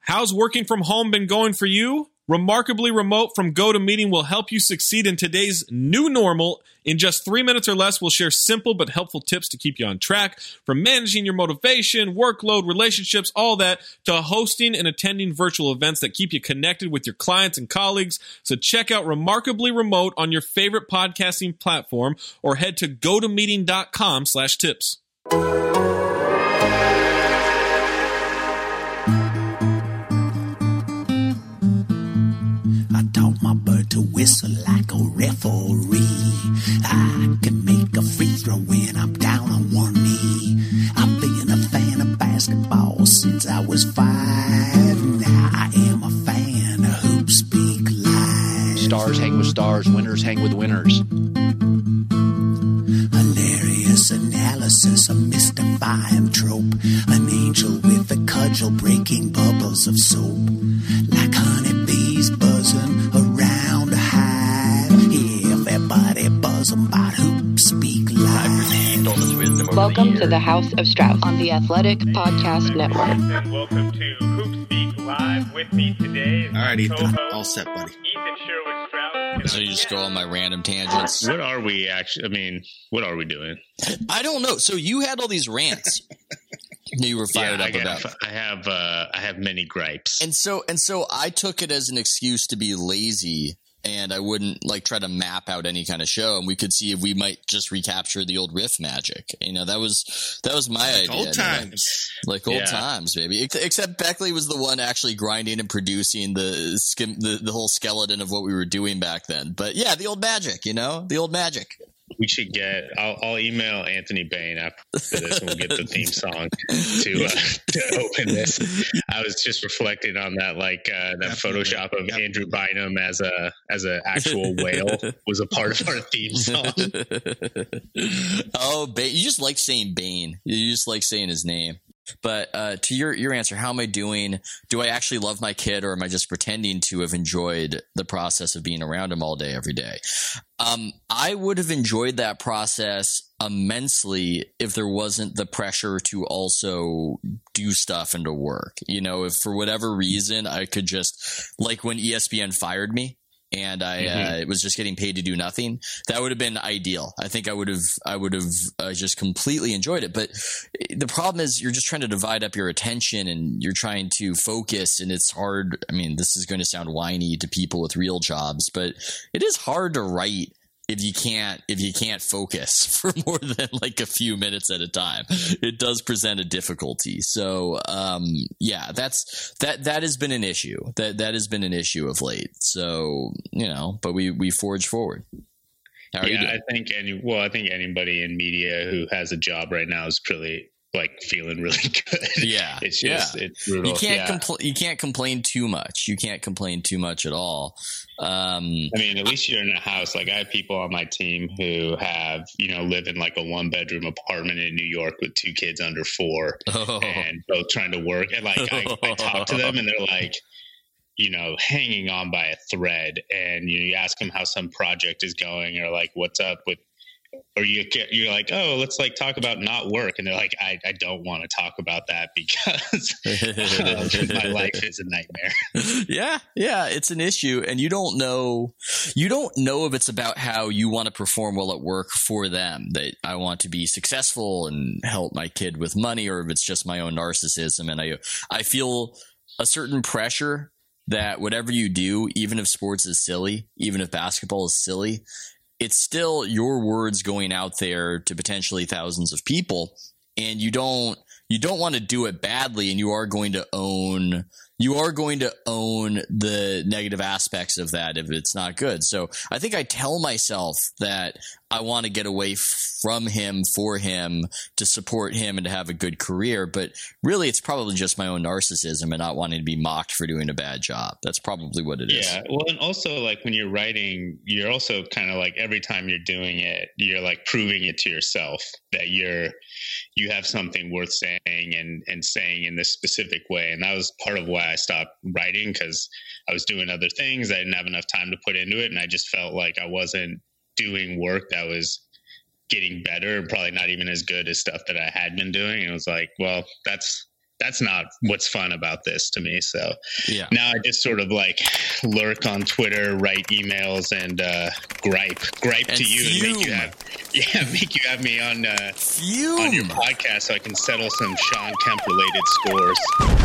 How's working from home been going for you? Remarkably Remote from GoToMeeting will help you succeed in today's new normal. In just 3 minutes or less, we'll share simple but helpful tips to keep you on track, from managing your motivation, workload, relationships, all that, to hosting and attending virtual events that keep you connected with your clients and colleagues. So check out Remarkably Remote on your favorite podcasting platform or head to gotomeeting.com/tips. To whistle like a referee. I can make a free throw when I'm down on one knee. I've been a fan of basketball since I was 5. Now I am a fan of Hoops Speak Live. Stars hang with stars, winners hang with winners. Hilarious analysis, a mystifying trope. An angel with a cudgel breaking bubbles of soap. Like honeybees buzzing around a hive. Everybody buzzing about Hoops Speak Live. Welcome to the House of Strauss on the Athletic Podcast Network. And welcome to Hoops Speak Live. With me today is all right, Ethan. All set, buddy. Ethan Sherwood-Strauss. So you just go on my random tangents. What are we actually? I mean, what are we doing? I don't know. So you had all these rants you were fired up about. I have many gripes. And so I took it as an excuse to be lazy, and I wouldn't try to map out any kind of show, and we could see if we might just recapture the old riff magic. That was my idea. Old times. Old times, baby. Except Beckley was the one actually grinding and producing the whole skeleton of what we were doing back then. But yeah, the old magic, the old magic. We should get. I'll email Anthony Bain after this, and we'll get the theme song to open this. I was just reflecting on that, that Photoshop of Andrew Bynum as a actual whale was a part of our theme song. Oh, Bain! You just like saying Bain. You just like saying his name. But to your answer, how am I doing? Do I actually love my kid, or am I just pretending to have enjoyed the process of being around him all day, every day? I would have enjoyed that process immensely if there wasn't the pressure to also do stuff and to work. If for whatever reason I could just, when ESPN fired me, and I was just getting paid to do nothing, that would have been ideal. I think I would have just completely enjoyed it. But the problem is you're just trying to divide up your attention, and you're trying to focus, and it's hard. I mean, this is going to sound whiny to people with real jobs, but it is hard to write if you can't focus for more than a few minutes at a time. It does present a difficulty. So yeah, that has been an issue. That has been an issue of late. So but we forge forward. How are you doing? I think anybody in media who has a job right now is really feeling really good. Yeah. It's just it's brutal. You can't complain too much. You can't complain too much at all. I mean, at least you're in a house. I have people on my team who have, live in a 1-bedroom apartment in New York with 2 kids under 4 and both trying to work. And I talk to them and they're hanging on by a thread. And you ask them how some project is going, or what's up with, or you're like, oh, let's talk about not work. And they're like, I don't want to talk about that because my life is a nightmare. Yeah, it's an issue. And you don't know if it's about how you want to perform well at work for them, that I want to be successful and help my kid with money, or if it's just my own narcissism. And I feel a certain pressure that whatever you do, even if sports is silly, even if basketball is silly, it's still your words going out there to potentially thousands of people, and you don't want to do it badly, and you are going to own the negative aspects of that if it's not good. So I think I tell myself that I want to get away from him, for him, to support him and to have a good career. But really, it's probably just my own narcissism and not wanting to be mocked for doing a bad job. That's probably what it is. Yeah. Well, and also when you're writing, you're also kind of every time you're doing it, you're proving it to yourself that you have something worth saying and saying in this specific way. And that was part of why I stopped writing, because I was doing other things. I didn't have enough time to put into it. And I just felt like I wasn't doing work that was getting better, probably not even as good as stuff that I had been doing. And it was well, that's that's not what's fun about this to me. So Yeah. now I just sort of like lurk on Twitter, write emails, and gripe And to you fume. and make you have me on your Fume. podcast so I can settle some Sean Kemp related scores.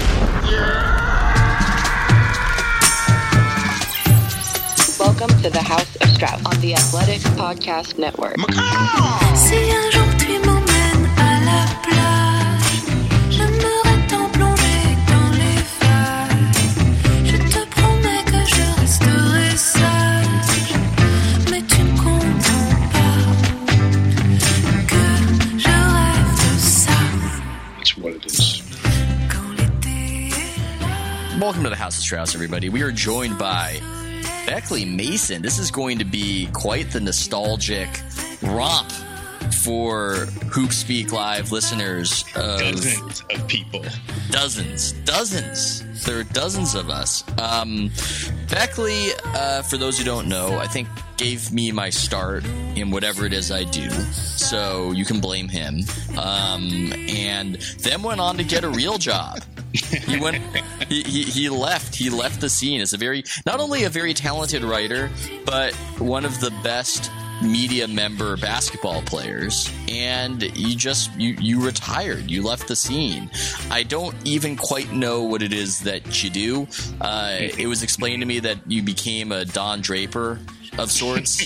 Welcome to the House of Strauss on the Athletic Podcast Network. Si un jour tu m'emmènes à la plage, j'aimerais tant plonger dans les vagues. Je te promets que je resterai sage, mais tu ne comprends pas que je rêve de ça. That's what it is. Quand l'été est là. Welcome to the House of Strauss, everybody. We are joined by Beckley Mason. This is going to be quite the nostalgic romp for Hoop Speak Live listeners. Dozens of people. Dozens. There are dozens of us. Beckley, for those who don't know, I think gave me my start in whatever it is I do. So you can blame him. And then went on to get a real job. He left the scene as not only a very talented writer, but one of the best media member basketball players. And you retired. You left the scene. I don't even quite know what it is that you do. It was explained to me that you became a Don Draper of sorts.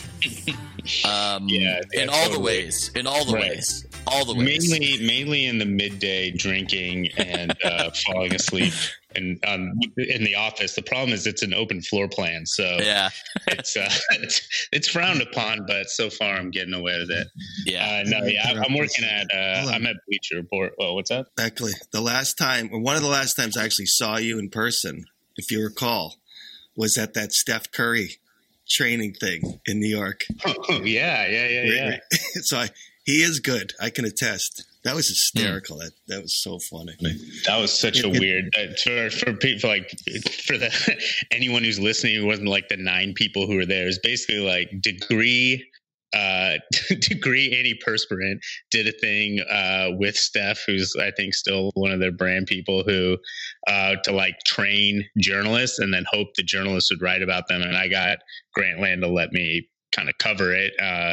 In all the ways. Mainly in the midday drinking and falling asleep and in the office. The problem is it's an open floor plan, so Yeah. it's frowned upon. But so far, I'm getting away with it. Yeah. I'm working at I'm at Bleacher Report. Oh, what's that? Beckley, one of the last times I actually saw you in person, if you recall, was at that Steph Curry training thing in New York. Oh, yeah. So he is good. I can attest. That was hysterical. That was so funny. That was such a weird for people for anyone who's listening who wasn't like the 9 people who were there. It's basically like degree antiperspirant did a thing with Steph, who's I think still one of their brand people, who to like train journalists and then hope the journalists would write about them. And I got Grantland to let me kind of cover it.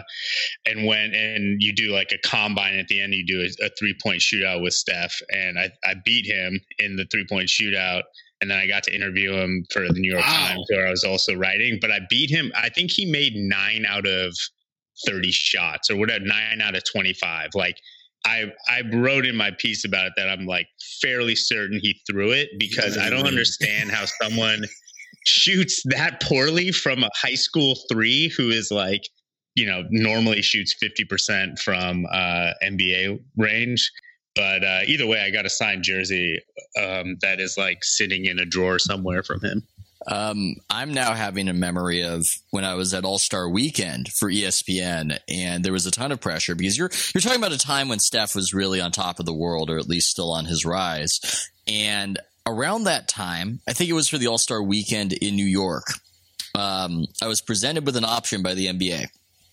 And you do like a combine at the end, you do a 3-point shootout with Steph, and I beat him in the 3-point shootout. And then I got to interview him for the New York Times, where I was also writing. But I beat him. I think he made 9 out of 30 shots or whatever, 9 out of 25. Like I wrote in my piece about it that I'm like fairly certain he threw it, because I don't understand how someone shoots that poorly from a high school 3 who is like, normally shoots 50% from NBA range. But either way, I got a signed jersey that is like sitting in a drawer somewhere from him. I'm now having a memory of when I was at All-Star Weekend for ESPN, and there was a ton of pressure because you're talking about a time when Steph was really on top of the world, or at least still on his rise. And around that time, I think it was for the All-Star Weekend in New York, I was presented with an option by the NBA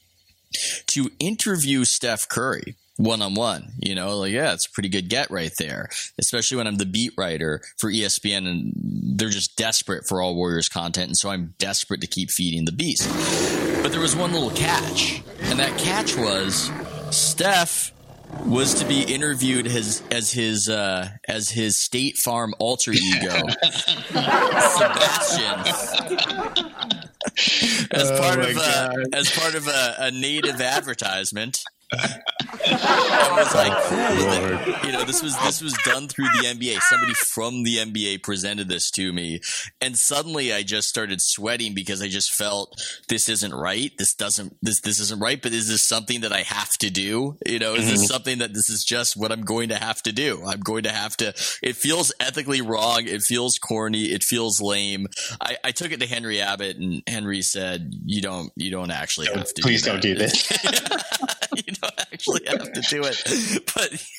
to interview Steph Curry one-on-one. It's a pretty good get right there, especially when I'm the beat writer for ESPN and they're just desperate for all Warriors content. And so I'm desperate to keep feeding the beast. But there was one little catch, and that catch was Steph was to be interviewed as his State Farm alter ego, Sebastian, as part of a native advertisement. I was like, cool. This was done through the NBA. Somebody from the NBA presented this to me, and suddenly I just started sweating because I just felt this isn't right. This isn't right. But is this something that I have to do? Is this something that this is just what I'm going to have to do? I'm going to have to. It feels ethically wrong. It feels corny. It feels lame. I took it to Henry Abbott, and Henry said, "You don't actually have to. Please don't do this." You don't actually have to do it. But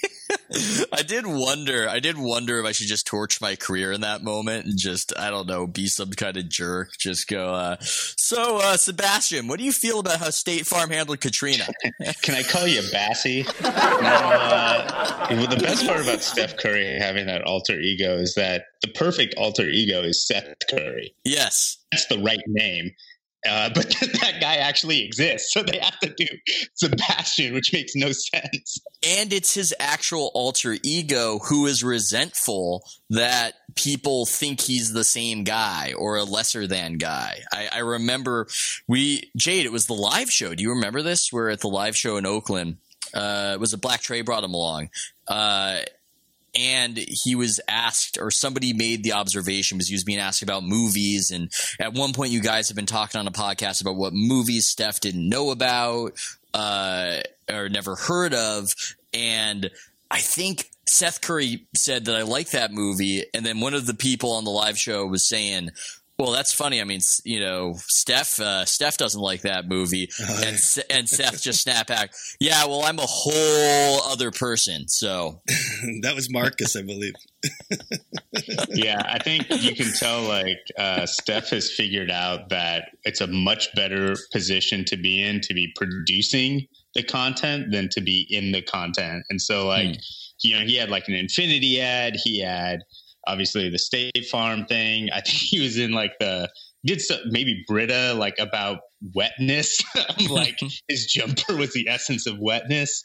I did wonder if I should just torch my career in that moment and just, I don't know, be some kind of jerk. Just go, Sebastian, what do you feel about how State Farm handled Katrina? Can I call you Bassy? Well, the best part about Steph Curry having that alter ego is that the perfect alter ego is Seth Curry. Yes. That's the right name. But that guy actually exists, so they have to do Sebastian, which makes no sense. And it's his actual alter ego who is resentful that people think he's the same guy or a lesser than guy. I remember Jade, it was the live show. Do you remember this? We're at the live show in Oakland. It was a Black Trey brought him along. And he was asked, or somebody made the observation because he was being asked about movies. And at one point, you guys have been talking on a podcast about what movies Steph didn't know about or never heard of. And I think Seth Curry said that I like that movie. And then one of the people on the live show was saying, well, that's funny. I mean, you know, Steph doesn't like that movie, and Seth just snapped back. Yeah, well, I'm a whole other person. So that was Marcus, I believe. Yeah, I think you can tell Steph has figured out that it's a much better position to be producing the content than to be in the content. And so he had like an Infinity ad. He had obviously the State Farm thing. I think he was in maybe Brita, about wetness. His jumper was the essence of wetness.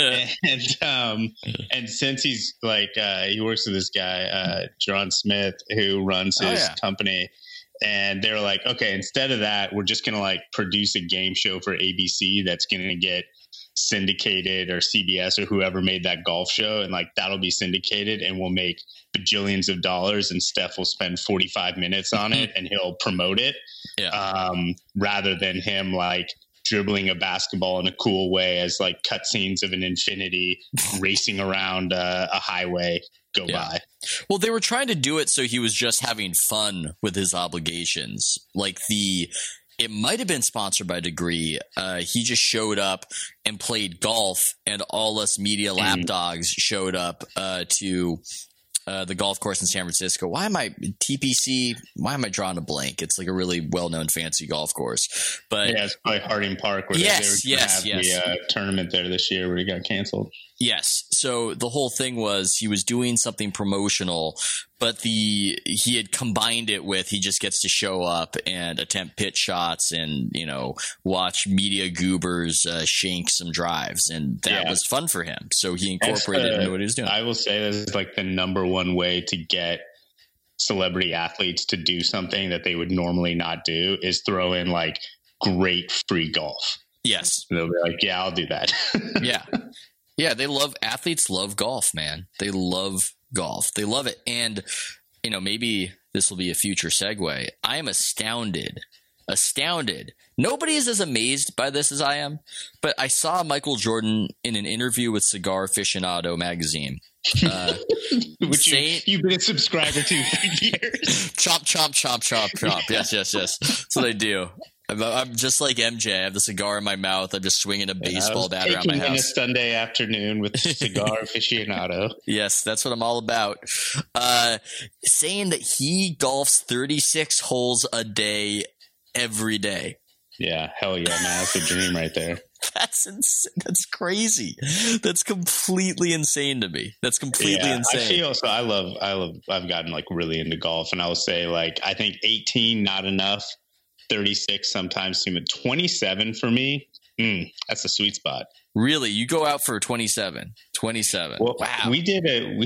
And since he's he works with this guy, John Smith, who runs his company. And they were like, okay, instead of that, we're just going to produce a game show for ABC that's going to get syndicated, or CBS or whoever made that golf show. And that'll be syndicated and we'll make bajillions of dollars, and Steph will spend 45 minutes on it and he'll promote it. Yeah. Rather than him dribbling a basketball in a cool way as cutscenes of an Infinity racing around a highway go by. Well, they were trying to do it so he was just having fun with his obligations. It might have been sponsored by Degree. He just showed up and played golf, and all us media lapdogs showed up to the golf course in San Francisco. Why am I drawing a blank? It's a really well-known fancy golf course. But yeah, it's probably Harding Park where they were the tournament there this year where it got canceled. Yes. So the whole thing was he was doing something promotional, but he had combined it with he just gets to show up and attempt pitch shots and, watch media goobers shank some drives. And that was fun for him. So he incorporated it into what he was doing. I will say this is the number one way to get celebrity athletes to do something that they would normally not do is throw in great free golf. Yes. They'll be like, yeah, I'll do that. Yeah. Yeah, athletes love golf, man. They love golf. They love it. And, maybe this will be a future segue. I am astounded. Nobody is as amazed by this as I am, but I saw Michael Jordan in an interview with Cigar Aficionado magazine. Which you've been a subscriber to for years. Chomp, chomp, chomp, chomp, chomp. Yes. That's what I do. I'm just like MJ. I have the cigar in my mouth. I'm just swinging a baseball bat around my house. On a Sunday afternoon with Cigar Aficionado. Yes, that's what I'm all about. Saying that he golfs 36 holes a day every day. Yeah, hell yeah, man. That's a dream right there. That's insane. That's crazy. That's completely insane to me. That's completely insane. I've gotten really into golf, and I will say I think 18 not enough. 36 sometimes too much. 27 for me, that's a sweet spot. Really? You go out for 27? 27. Well, wow. I did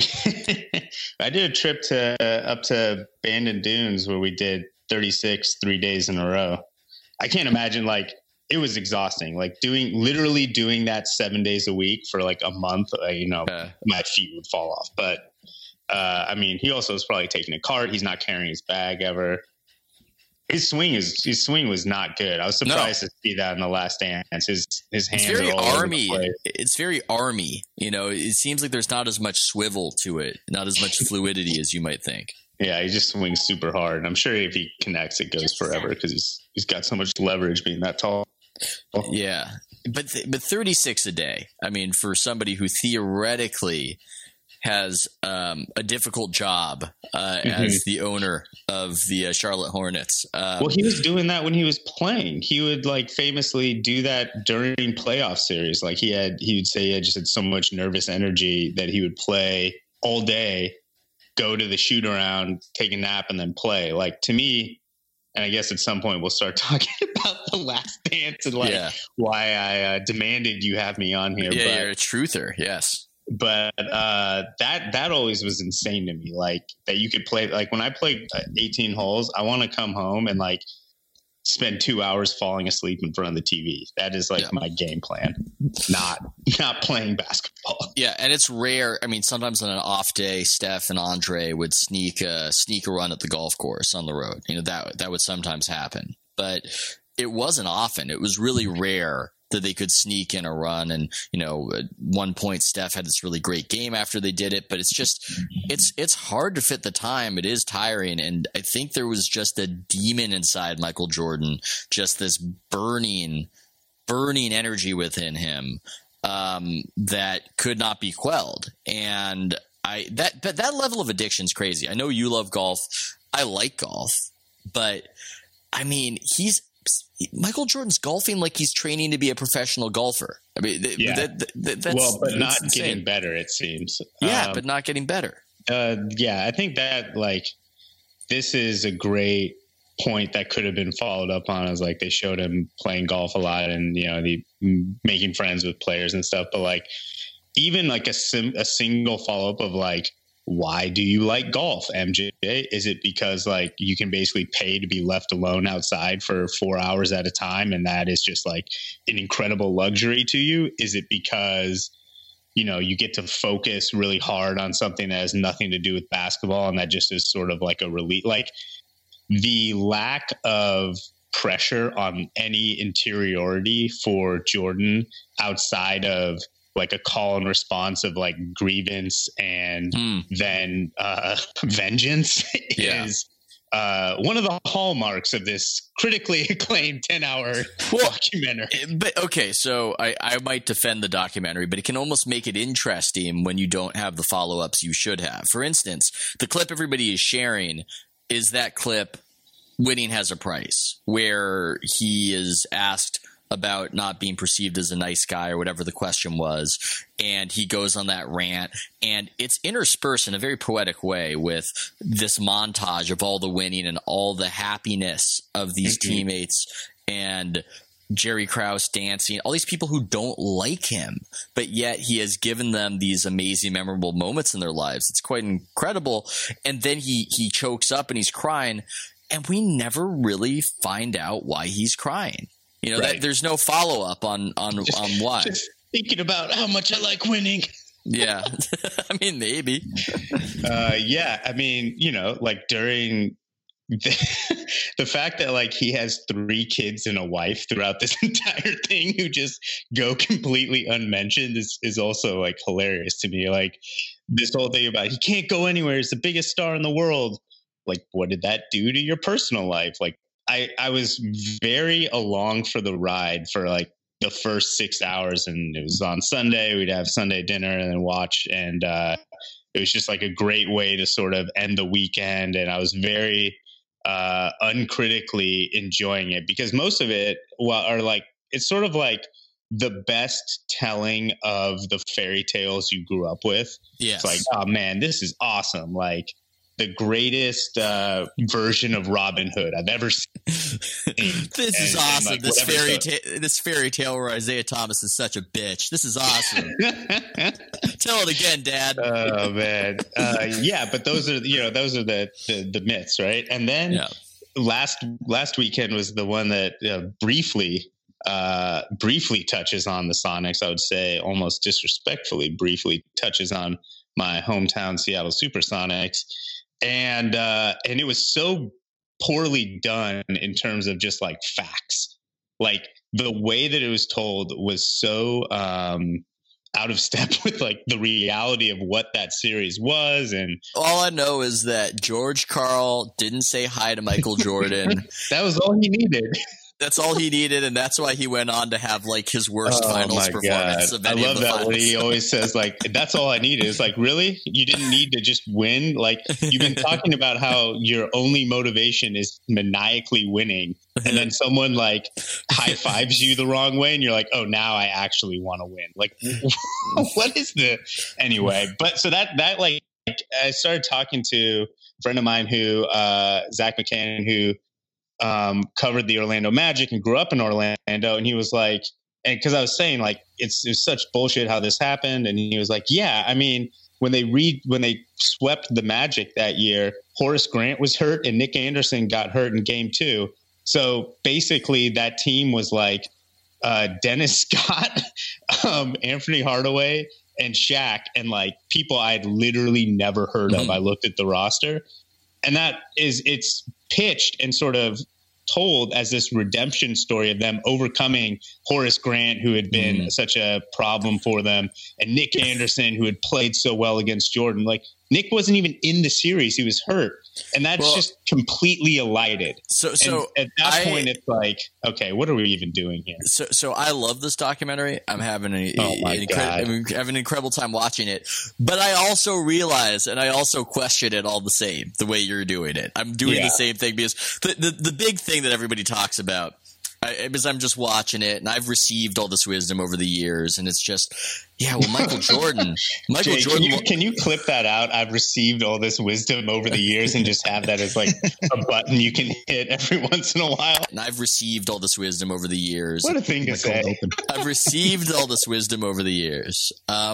a trip up to Bandon Dunes where we did 36 3 days in a row. I can't imagine it was exhausting. Literally doing that 7 days a week for a month, my feet would fall off. But he also was probably taking a cart. He's not carrying his bag ever. His swing was not good. I was surprised to see that in The Last Dance. His hands are all army. Over the place. It's very army. It seems like there's not as much swivel to it, not as much fluidity as you might think. Yeah, he just swings super hard. And I'm sure if he connects, it goes forever because he's got so much leverage being that tall. Yeah, but 36 a day. I mean, for somebody who theoretically has a difficult job as the owner of the Charlotte Hornets. Well, he was doing that when he was playing. He would like famously do that during playoff series. Like he would say he had just had so much nervous energy that he would play all day, go to the shoot around, take a nap, and then play. Like, to me, and I guess at some point we'll start talking about The Last Dance and why I demanded you have me on here. Yeah, but, you're a truther. Yes. But that always was insane to me. Like that you could play, like when I play 18 holes, I want to come home and like spend 2 hours falling asleep in front of the TV. That is like my game plan, not playing basketball. Yeah, and it's rare. I mean, sometimes on an off day, Steph and Andre would sneak a run at the golf course on the road. You know, that would sometimes happen, but it wasn't often. It was really rare that they could sneak in a run. And, you know, at one point Steph had this really great game after they did it, but it's just, it's hard to fit the time. It is tiring. And I think there was just a demon inside Michael Jordan, just this burning energy within him, that could not be quelled. And that level of addiction is crazy. I know you love golf. I like golf, but I mean, Michael Jordan's golfing like he's training to be a professional golfer. I mean, that's but not insane. Getting better, it seems. Yeah, but not getting better. I think that like this is a great point that could have been followed up on. As like they showed him playing golf a lot and making friends with players and stuff. But like even like a single follow up of like, why do you like golf, MJ? Is it because like you can basically pay to be left alone outside for 4 hours at a time, and that is just like an incredible luxury to you? Is it because you get to focus really hard on something that has nothing to do with basketball, and that just is sort of like a relief? Like the lack of pressure on any interiority for Jordan outside of like a call and response of like grievance and then vengeance is one of the hallmarks of this critically acclaimed 10-hour documentary. But okay, so I might defend the documentary, but it can almost make it interesting when you don't have the follow-ups you should have. For instance, the clip everybody is sharing is that clip, Winning Has a Price, where he is asked about not being perceived as a nice guy or whatever the question was. And he goes on that rant, and it's interspersed in a very poetic way with this montage of all the winning and all the happiness of these teammates and Jerry Krause dancing, all these people who don't like him, but yet he has given them these amazing, memorable moments in their lives. It's quite incredible. And then he chokes up and he's crying, and we never really find out why he's crying. That there's no follow up on why. Just thinking about how much I like winning. Yeah. I mean, maybe. I mean, like during the fact that like he has 3 kids and a wife throughout this entire thing who just go completely unmentioned is also like hilarious to me. Like this whole thing about he can't go anywhere. He's the biggest star in the world. Like, what did that do to your personal life? Like, I was very along for the ride for like the first 6 hours, and it was on Sunday. We'd have Sunday dinner and then watch. And it was just like a great way to sort of end the weekend. And I was very uncritically enjoying it because most of it are like, it's sort of like the best telling of the fairy tales you grew up with. Yes. It's like, oh man, this is awesome. Like, the greatest version of Robin Hood I've ever seen. This is awesome. Like this fairy tale where Isaiah Thomas is such a bitch. This is awesome. Tell it again, Dad. Oh man, but those are the myths, right? And then last weekend was the one that briefly touches on the Sonics. I would say almost disrespectfully briefly touches on my hometown Seattle Supersonics. And it was so poorly done in terms of just like facts. Like the way that it was told was so out of step with like the reality of what that series was. And all I know is that George Karl didn't say hi to Michael Jordan. That was all he needed. That's all he needed, and that's why he went on to have like his worst finals performance of any I love of the that finals. when he always says like, "That's all I needed." It's like, really? You didn't need to just win? Like, you've been talking about how your only motivation is maniacally winning, and then someone like high fives you the wrong way, and you're like, "Oh, now I actually want to win." Like, what is the anyway? But so that like, I started talking to a friend of mine who Zach McCann, who covered the Orlando Magic and grew up in Orlando. And he was like, and because I was saying like, it's such bullshit how this happened. And he was like, yeah, I mean, when they swept the Magic that year, Horace Grant was hurt and Nick Anderson got hurt in game 2. So basically that team was like Dennis Scott, Anthony Hardaway, and Shaq, and like people I'd literally never heard of. I looked at the roster, and it's pitched and sort of told as this redemption story of them overcoming Horace Grant, who had been such a problem for them, and Nick Anderson, who had played so well against Jordan. Like, Nick wasn't even in the series. He was hurt. And that's just completely elided. So at that point, it's like, okay, what are we even doing here? So I love this documentary. I'm having an incredible time watching it. But I also realize, and I also question it all the same, the way you're doing it. I'm doing the same thing because the big thing that everybody talks about, because I'm just watching it and I've received all this wisdom over the years, and it's just, Michael Jordan. Jay, can you clip that out? I've received all this wisdom over the years, and just have that as like a button you can hit every once in a while. And I've received all this wisdom over the years. What a thing to say. I've received all this wisdom over the years.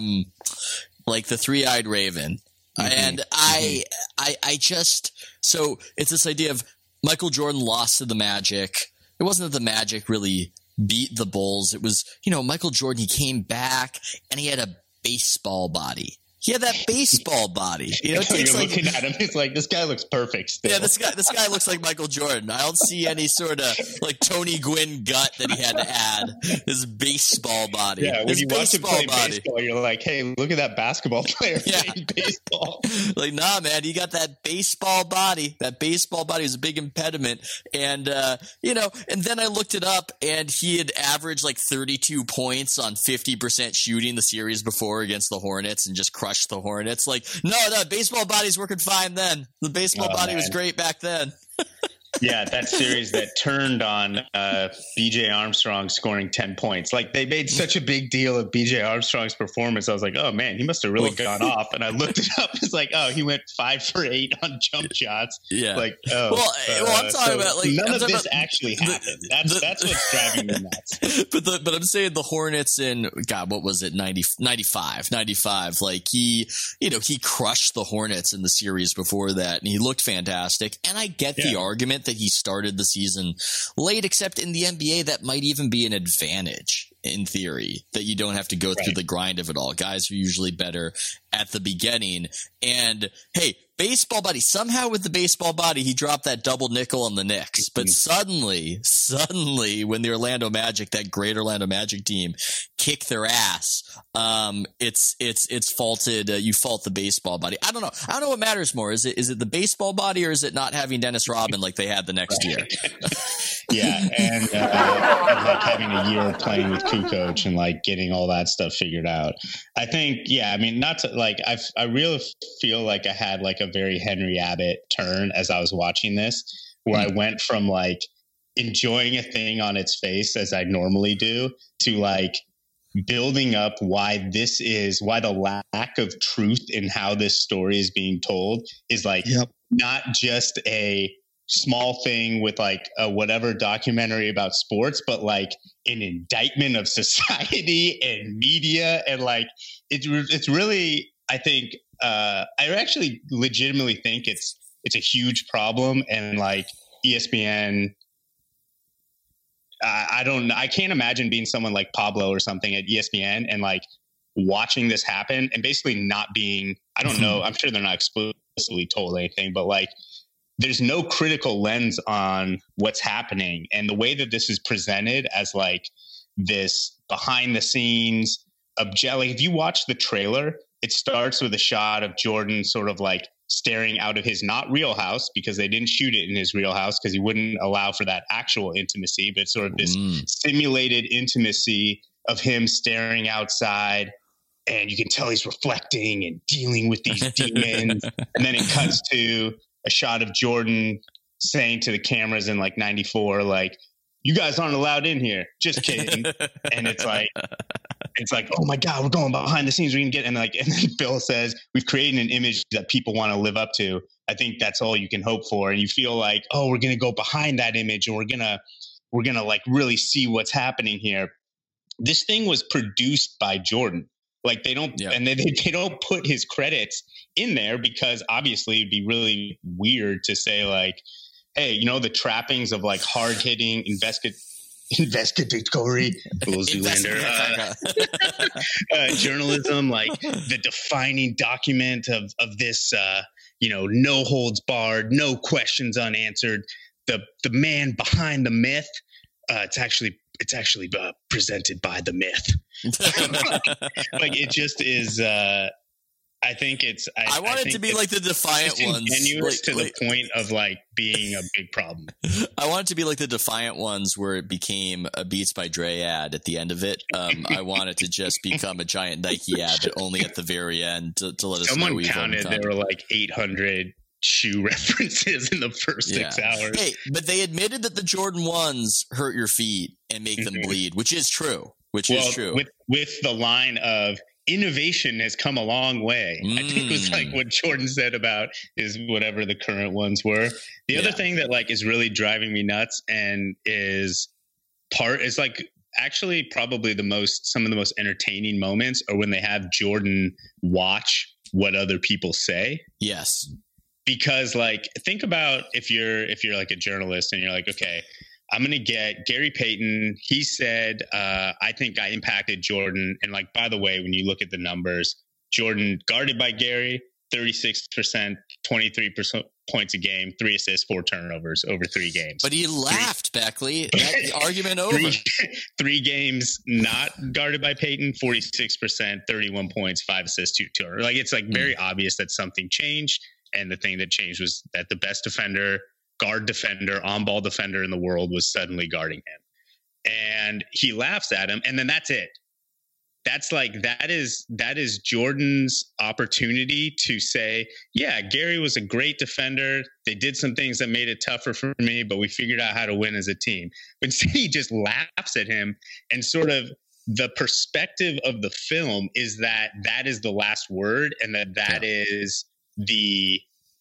Like the three-eyed raven. And I just, so it's this idea of Michael Jordan lost to the Magic. It wasn't that the Magic really beat the Bulls. It was, Michael Jordan, he came back and he had a baseball body. He had that baseball body. You're looking at him. It's like, this guy looks perfect still. Yeah, this guy looks like Michael Jordan. I don't see any sort of like Tony Gwynn gut that he had to add. His baseball body. Yeah, when you watch him play baseball, you're like, hey, look at that basketball player playing baseball. Like, nah, man, you got that baseball body. That baseball body is a big impediment. And, and then I looked it up, and he had averaged like 32 points on 50% shooting the series before against the Hornets and just crushed the Hornets. Like, no, baseball body's working fine then. The baseball body was great back then. Yeah, that series that turned on B.J. Armstrong scoring 10 points. Like, they made such a big deal of B.J. Armstrong's performance. I was like, oh, man, he must have really gone off. And I looked it up. It's like, oh, he went 5 for 8 on jump shots. Yeah. Like, I'm talking about, like, none of this actually happened. That's what's driving me nuts. But I'm saying the Hornets in, God, what was it, 95. Like, he crushed the Hornets in the series before that, and he looked fantastic. And I get the argument that he started the season late, except in the NBA, that might even be an advantage in theory, that you don't have to go through the grind of it all. Guys are usually better at the beginning. And hey, baseball body, somehow with the baseball body, he dropped that double nickel on the Knicks. But suddenly, when the Orlando Magic, that great Orlando Magic team, kick their ass, it's faulted. You fault the baseball body. I don't know what matters more. Is it the baseball body, or is it not having Dennis Rodman like they had the next year? Yeah, and like having a year playing with Kukoc and like getting all that stuff figured out. I think, not to like, I really feel like I had like a very Henry Abbott turn as I was watching this, where I went from like enjoying a thing on its face as I normally do to like building up why the lack of truth in how this story is being told is like not just a small thing with like a whatever documentary about sports, but like an indictment of society and media. And like, it's really, I think, I actually legitimately think it's a huge problem. And like ESPN, I can't imagine being someone like Pablo or something at ESPN and like watching this happen and basically not being, I don't know, I'm sure they're not explicitly told anything, but like, there's no critical lens on what's happening. And the way that this is presented as like this behind the scenes like if you watch the trailer, it starts with a shot of Jordan sort of like staring out of his not real house, because they didn't shoot it in his real house because he wouldn't allow for that actual intimacy, but sort of this simulated intimacy of him staring outside, and you can tell he's reflecting and dealing with these demons. And then it cuts to a shot of Jordan saying to the cameras in like 94, like, you guys aren't allowed in here. Just kidding. And it's like, oh my God, we're going behind the scenes. We can get, and then Bill says, we've created an image that people want to live up to. I think that's all you can hope for. And you feel like, oh, we're going to go behind that image, and we're going to like really see what's happening here. This thing was produced by Jordan. Like they don't, and they don't put his credits in there because obviously it'd be really weird to say like, hey, you know, the trappings of like hard hitting investigatory journalism, like the defining document of this, no holds barred, no questions unanswered. The man behind the myth. It's actually presented by the myth. Like it just is. I think it's. I want it to be like the Defiant ones, to the point of like being a big problem. I want it to be like the Defiant ones, where it became a Beats by Dre ad at the end of it. I want it to just become a giant Nike ad, but only at the very end to let us know we've counted. There were like 800 shoe references in the first 6 hours. Hey, but they admitted that the Jordan 1s hurt your feet and make them bleed, which is true. With the line of innovation has come a long way. I think it was like what Jordan said about is whatever the current ones were. The other thing that like is really driving me nuts and is like actually probably some of the most entertaining moments are when they have Jordan watch what other people say. Yes. Because like, think about if you're like a journalist and you're like, okay, I'm going to get Gary Payton. He said, I think I impacted Jordan. And like, by the way, when you look at the numbers, Jordan guarded by Gary, 36%, 23% points a game, 3 assists, 4 turnovers over 3 games. But he laughed, Beckley. That argument over. 3 games not guarded by Payton, 46%, 31 points, 5 assists, 2 turnovers. Like, it's like very obvious that something changed. And the thing that changed was that the best defender, guard defender, on-ball defender in the world was suddenly guarding him. And he laughs at him, and then that's it. That's like, that is Jordan's opportunity to say, yeah, Gary was a great defender. They did some things that made it tougher for me, but we figured out how to win as a team. But instead he just laughs at him, and sort of the perspective of the film is that is the last word, and that is the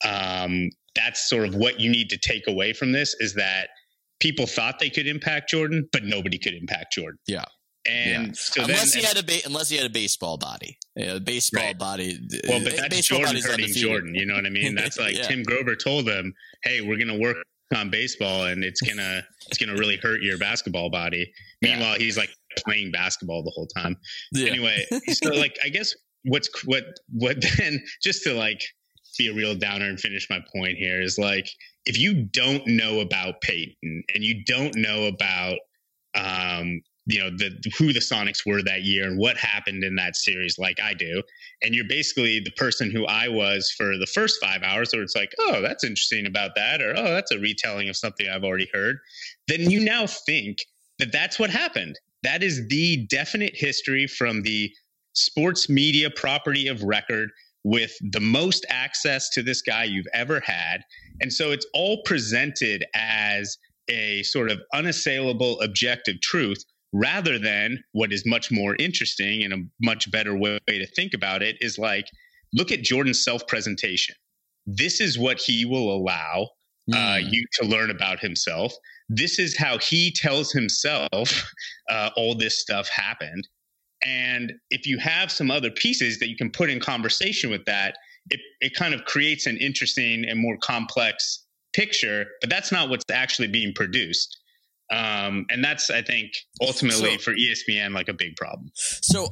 that's sort of what you need to take away from this, is that people thought they could impact Jordan, but nobody could impact Jordan. Yeah. And so unless he had a baseball body, body. Well, but that's Jordan hurting Jordan. You know what I mean? That's like Tim Grover told him, "Hey, we're going to work on baseball, and it's gonna really hurt your basketball body." Meanwhile, he's like playing basketball the whole time. Yeah. Anyway, so like, I guess what then, just to like be a real downer and finish my point here, is like, if you don't know about Peyton and you don't know about who the Sonics were that year and what happened in that series, like I do, and you're basically the person who I was for the first 5 hours, where it's like, oh, that's interesting about that, or oh, that's a retelling of something I've already heard, then you now think that that's what happened. That is the definite history from the sports media property of record, with the most access to this guy you've ever had. And so it's all presented as a sort of unassailable objective truth, rather than what is much more interesting and a much better way to think about it is like, look at Jordan's self-presentation. This is what he will allow you to learn about himself. This is how he tells himself all this stuff happened. And if you have some other pieces that you can put in conversation with that, it kind of creates an interesting and more complex picture, but that's not what's actually being produced. And that's, I think, ultimately for ESPN, like a big problem. So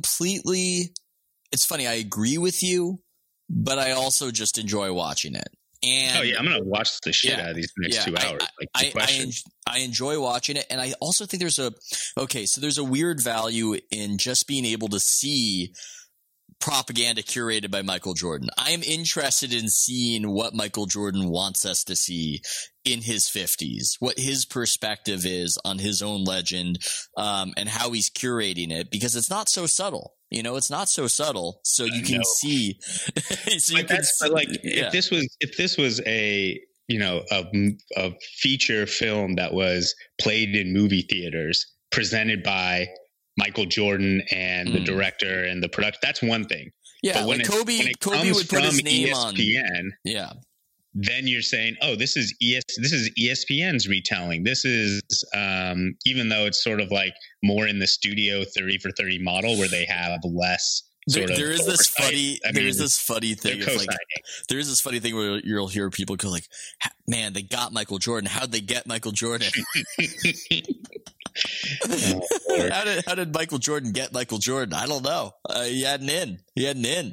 it's funny, I agree with you, but I also just enjoy watching it. And I'm going to watch the shit out of these next 2 hours. I enjoy watching it. And I also think there's a weird value in just being able to see propaganda curated by Michael Jordan. I am interested in seeing what Michael Jordan wants us to see in his 50s, what his perspective is on his own legend, and how he's curating it, because it's not so subtle. You know, it's not so subtle. So you can see. If this was a, you know, a feature film that was played in movie theaters, presented by Michael Jordan and the director and the production, that's one thing. Yeah, but when Kobe would put his name ESPN, on. Yeah. Then you're saying, oh, this is ESPN's retelling. This is, even though it's sort of like more in the studio 30 for 30 model where they have less. There is this funny thing where you'll hear people go like, man, they got Michael Jordan. How'd they get Michael Jordan? How did Michael Jordan get Michael Jordan? I don't know. He had an in.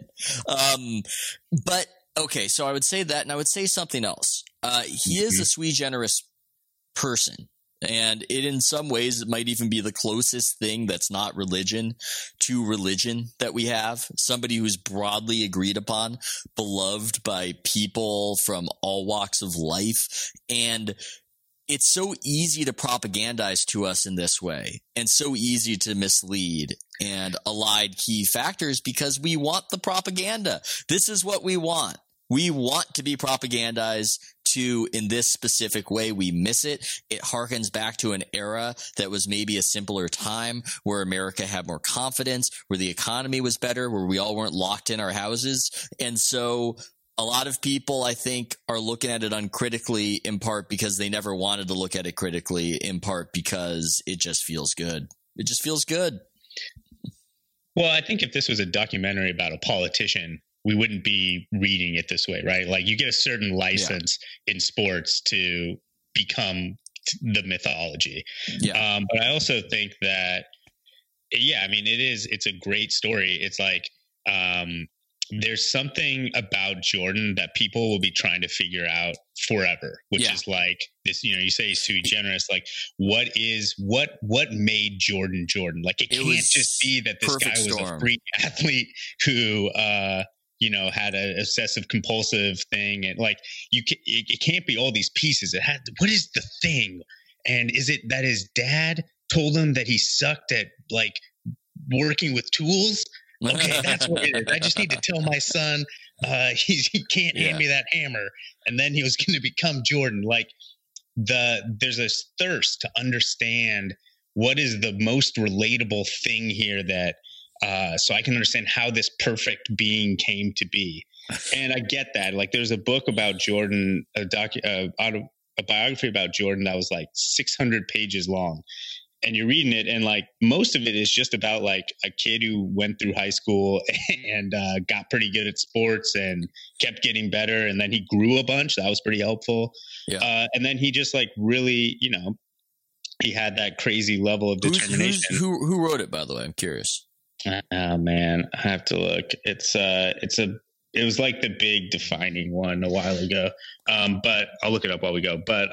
But okay, so I would say that, and I would say something else. He is a sui generis person. And it, in some ways, it might even be the closest thing that's not religion to religion that we have. Somebody who's broadly agreed upon, beloved by people from all walks of life. And it's so easy to propagandize to us in this way, and so easy to mislead and elide key factors because we want the propaganda. This is what we want. We want to be propagandized to in this specific way. We miss it. It harkens back to an era that was maybe a simpler time where America had more confidence, where the economy was better, where we all weren't locked in our houses. And so a lot of people, I think, are looking at it uncritically, in part because they never wanted to look at it critically, in part because it just feels good. It just feels good. Well, I think if this was a documentary about a politician, we wouldn't be reading it this way, right? Like, you get a certain license in sports to become the mythology. Yeah. But I also think that, I mean, it's a great story. It's like, there's something about Jordan that people will be trying to figure out forever, which is like this, you know, you say he's sui generis, like what made Jordan Jordan? Like, it can't just be that this guy was a freak athlete who, you know, had an obsessive compulsive thing. And like, it can't be all these pieces. What is the thing? And is it that his dad told him that he sucked at like working with tools? Okay, that's what it is. I just need to tell my son he can't hand me that hammer, and then he was going to become Jordan. Like, there's this thirst to understand what is the most relatable thing here, that so I can understand how this perfect being came to be. And I get that. Like, there's a book about Jordan, a biography about Jordan that was like 600 pages long. And you're reading it, and like most of it is just about like a kid who went through high school and got pretty good at sports and kept getting better. And then he grew a bunch. That was pretty helpful. Yeah. And then he just like really, you know, he had that crazy level of determination. Who wrote it, by the way? I'm curious. Oh man, I have to look. It was like the big defining one a while ago. But I'll look it up while we go. But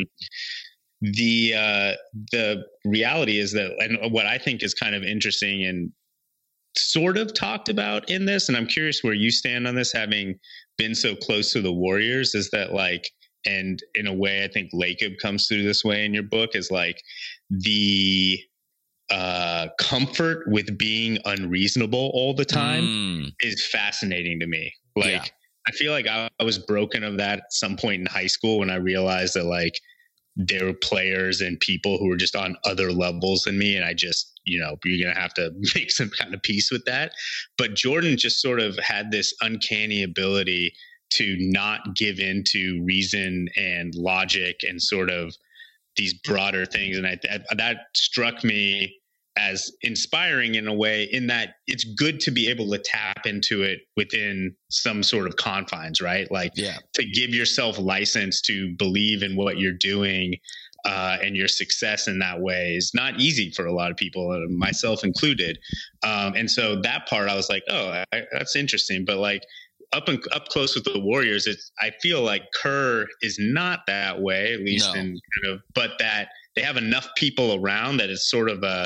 the reality is that, and what I think is kind of interesting and sort of talked about in this, and I'm curious where you stand on this, having been so close to the Warriors, is that like, and in a way, I think Lacob comes through this way in your book, is like the comfort with being unreasonable all the time is fascinating to me. Like, I feel like I was broken of that at some point in high school when I realized that like, there were players and people who were just on other levels than me. And I just, you know, you're going to have to make some kind of peace with that. But Jordan just sort of had this uncanny ability to not give in to reason and logic and sort of these broader things. And that struck me as inspiring in a way, in that it's good to be able to tap into it within some sort of confines, right? Like, to give yourself license to believe in what you're doing, and your success in that way is not easy for a lot of people, myself included. And so that part, I was like, oh, that's interesting. But like, up close with the Warriors, I feel like Kerr is not that way, at least in kind of, but that they have enough people around that it's sort of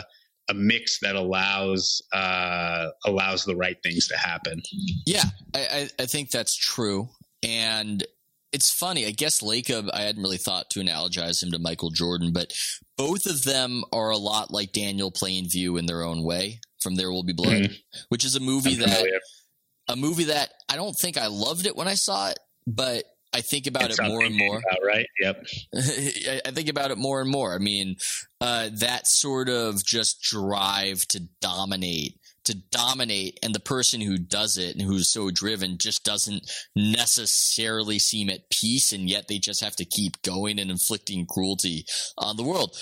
a mix that allows the right things to happen. Yeah, I think that's true. And it's funny, I guess Lacob, I hadn't really thought to analogize him to Michael Jordan, but both of them are a lot like Daniel Plainview in their own way from There Will Be Blood, which is a movie that I don't think I loved it when I saw it, but I think about it more and more. Right? Yep. I think about it more and more. I mean, that sort of just drive to dominate, and the person who does it and who's so driven just doesn't necessarily seem at peace, and yet they just have to keep going and inflicting cruelty on the world.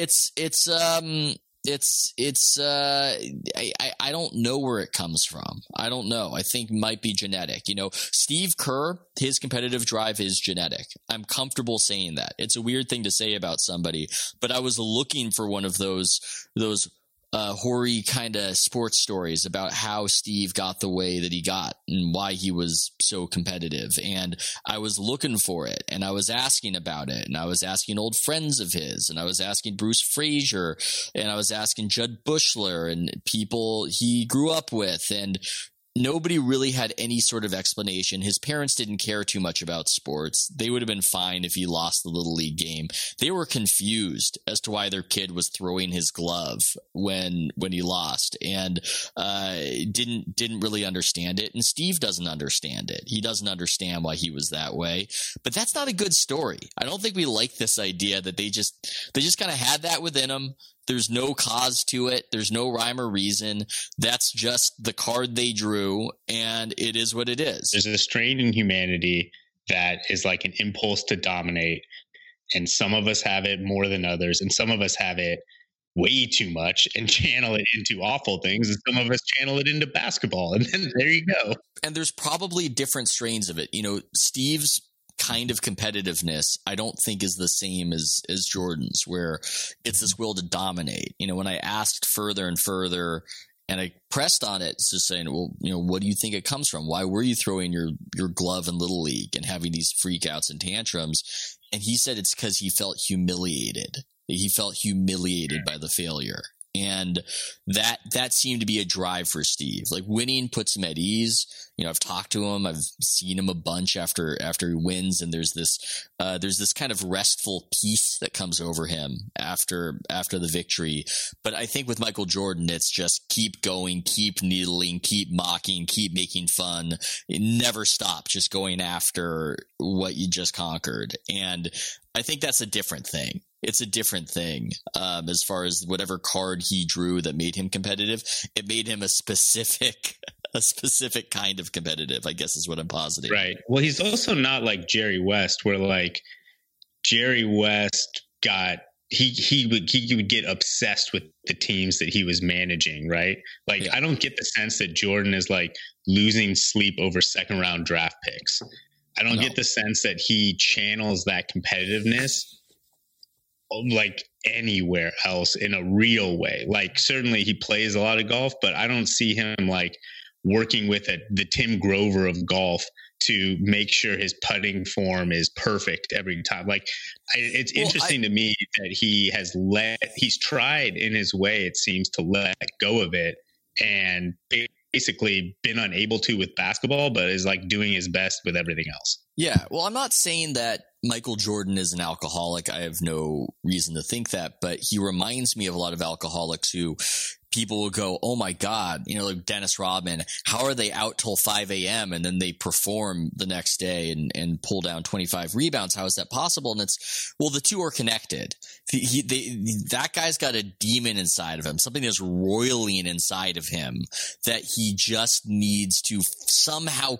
I don't know where it comes from. I don't know. I think it might be genetic. You know, Steve Kerr, his competitive drive is genetic. I'm comfortable saying that. It's a weird thing to say about somebody, but I was looking for one of those hoary kind of sports stories about how Steve got the way that he got and why he was so competitive. And I was looking for it, and I was asking about it, and I was asking old friends of his, and I was asking Bruce Frazier, and I was asking Judd Bushler and people he grew up with, and nobody really had any sort of explanation. His parents didn't care too much about sports. They would have been fine if he lost the Little League game. They were confused as to why their kid was throwing his glove when he lost, and didn't really understand it. And Steve doesn't understand it. He doesn't understand why he was that way. But that's not a good story. I don't think we like this idea that they just kind of had that within them. There's no cause to it. There's no rhyme or reason. That's just the card they drew, and it is what it is. There's a strain in humanity that is like an impulse to dominate, and some of us have it more than others, and some of us have it way too much and channel it into awful things, and some of us channel it into basketball, and then there you go. And there's probably different strains of it. You know, Steve's kind of competitiveness I don't think is the same as Jordan's, where it's this will to dominate. You know, when I asked further and further and I pressed on it, it's just saying, well, you know, what do you think it comes from? Why were you throwing your glove in Little League and having these freakouts and tantrums? And he said it's because he felt humiliated. He felt humiliated by the failure. And that seemed to be a drive for Steve. Like, winning puts him at ease. You know, I've talked to him. I've seen him a bunch after he wins, and there's this kind of restful peace that comes over him after the victory. But I think with Michael Jordan, it's just keep going, keep needling, keep mocking, keep making fun, never stop, just going after what you just conquered. And I think that's a different thing. It's a different thing as far as whatever card he drew that made him competitive. It made him a specific kind of competitive, I guess is what I'm positing. Right. Well, he's also not like Jerry West, where like Jerry West he would get obsessed with the teams that he was managing, right? Like, yeah. I don't get the sense that Jordan is like losing sleep over second round draft picks. I don't get the sense that he channels that competitiveness like anywhere else in a real way. Like, certainly he plays a lot of golf, but I don't see him like working with the Tim Grover of golf to make sure his putting form is perfect every time. Like, it's interesting to me that he's tried in his way, it seems, to let go of it, and basically been unable to with basketball, but is like doing his best with everything else. Yeah. Well, I'm not saying that Michael Jordan is an alcoholic. I have no reason to think that, but he reminds me of a lot of alcoholics who people will go, oh my God, you know, like Dennis Rodman, how are they out till 5 a.m. and then they perform the next day and pull down 25 rebounds? How is that possible? And it's, well, the two are connected. That guy's got a demon inside of him, something that's roiling inside of him that he just needs to somehow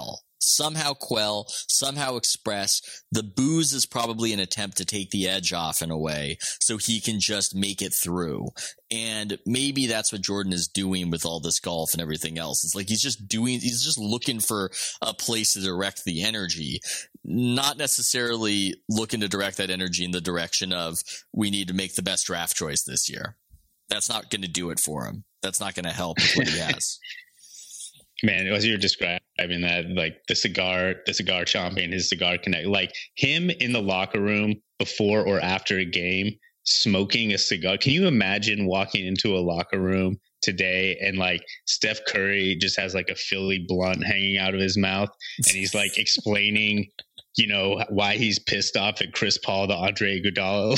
express. The booze is probably an attempt to take the edge off in a way so he can just make it through. And maybe that's what Jordan is doing with all this golf and everything else. It's like he's just looking for a place to direct the energy, not necessarily looking to direct that energy in the direction of, we need to make the best draft choice this year. That's not going to do it for him. That's not going to help with what he has. Man, as you're describing that, like the cigar champion, his cigar connect, like him in the locker room before or after a game smoking a cigar. Can you imagine walking into a locker room today and like Steph Curry just has like a Philly blunt hanging out of his mouth and he's like explaining, you know, why he's pissed off at Chris Paul, the Andre Iguodala.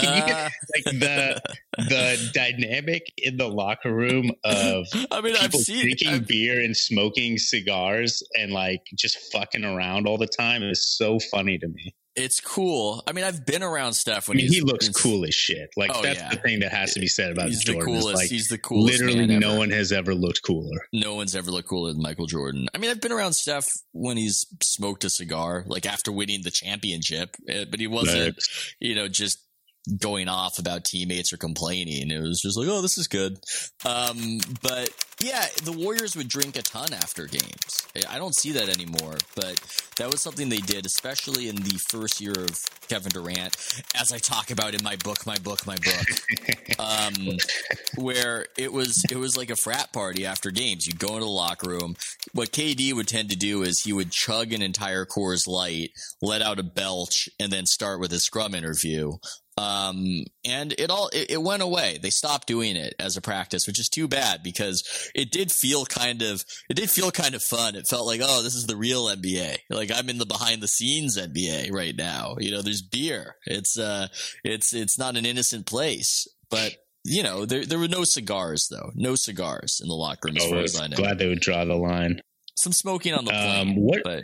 The dynamic in the locker room of people drinking beer and smoking cigars and like just fucking around all the time is so funny to me. It's cool. I mean, I've been around Steph when he looks cool as shit. Like that's the thing that has to be said about Jordan. He's the coolest. Literally, man no ever. one has ever looked cooler. No one's ever looked cooler than Michael Jordan. I mean, I've been around Steph when he's smoked a cigar, like after winning the championship, but he wasn't, you know, just going off about teammates or complaining. It was just like, oh, this is good. But yeah, the Warriors would drink a ton after games. I don't see that anymore, but that was something they did, especially in the first year of Kevin Durant, as I talk about in my book, where it was like a frat party after games. You'd go into the locker room. What KD would tend to do is he would chug an entire Coors Light, let out a belch, and then start with a scrum interview. And it went away. They stopped doing it as a practice, which is too bad because it did feel kind of fun. It felt like, oh, this is the real NBA. Like I'm in the behind the scenes NBA right now. You know, there's beer. It's not an innocent place, but you know, there were no cigars though. No cigars in the locker room as far as I know. Glad they would draw the line. Some smoking on the plane.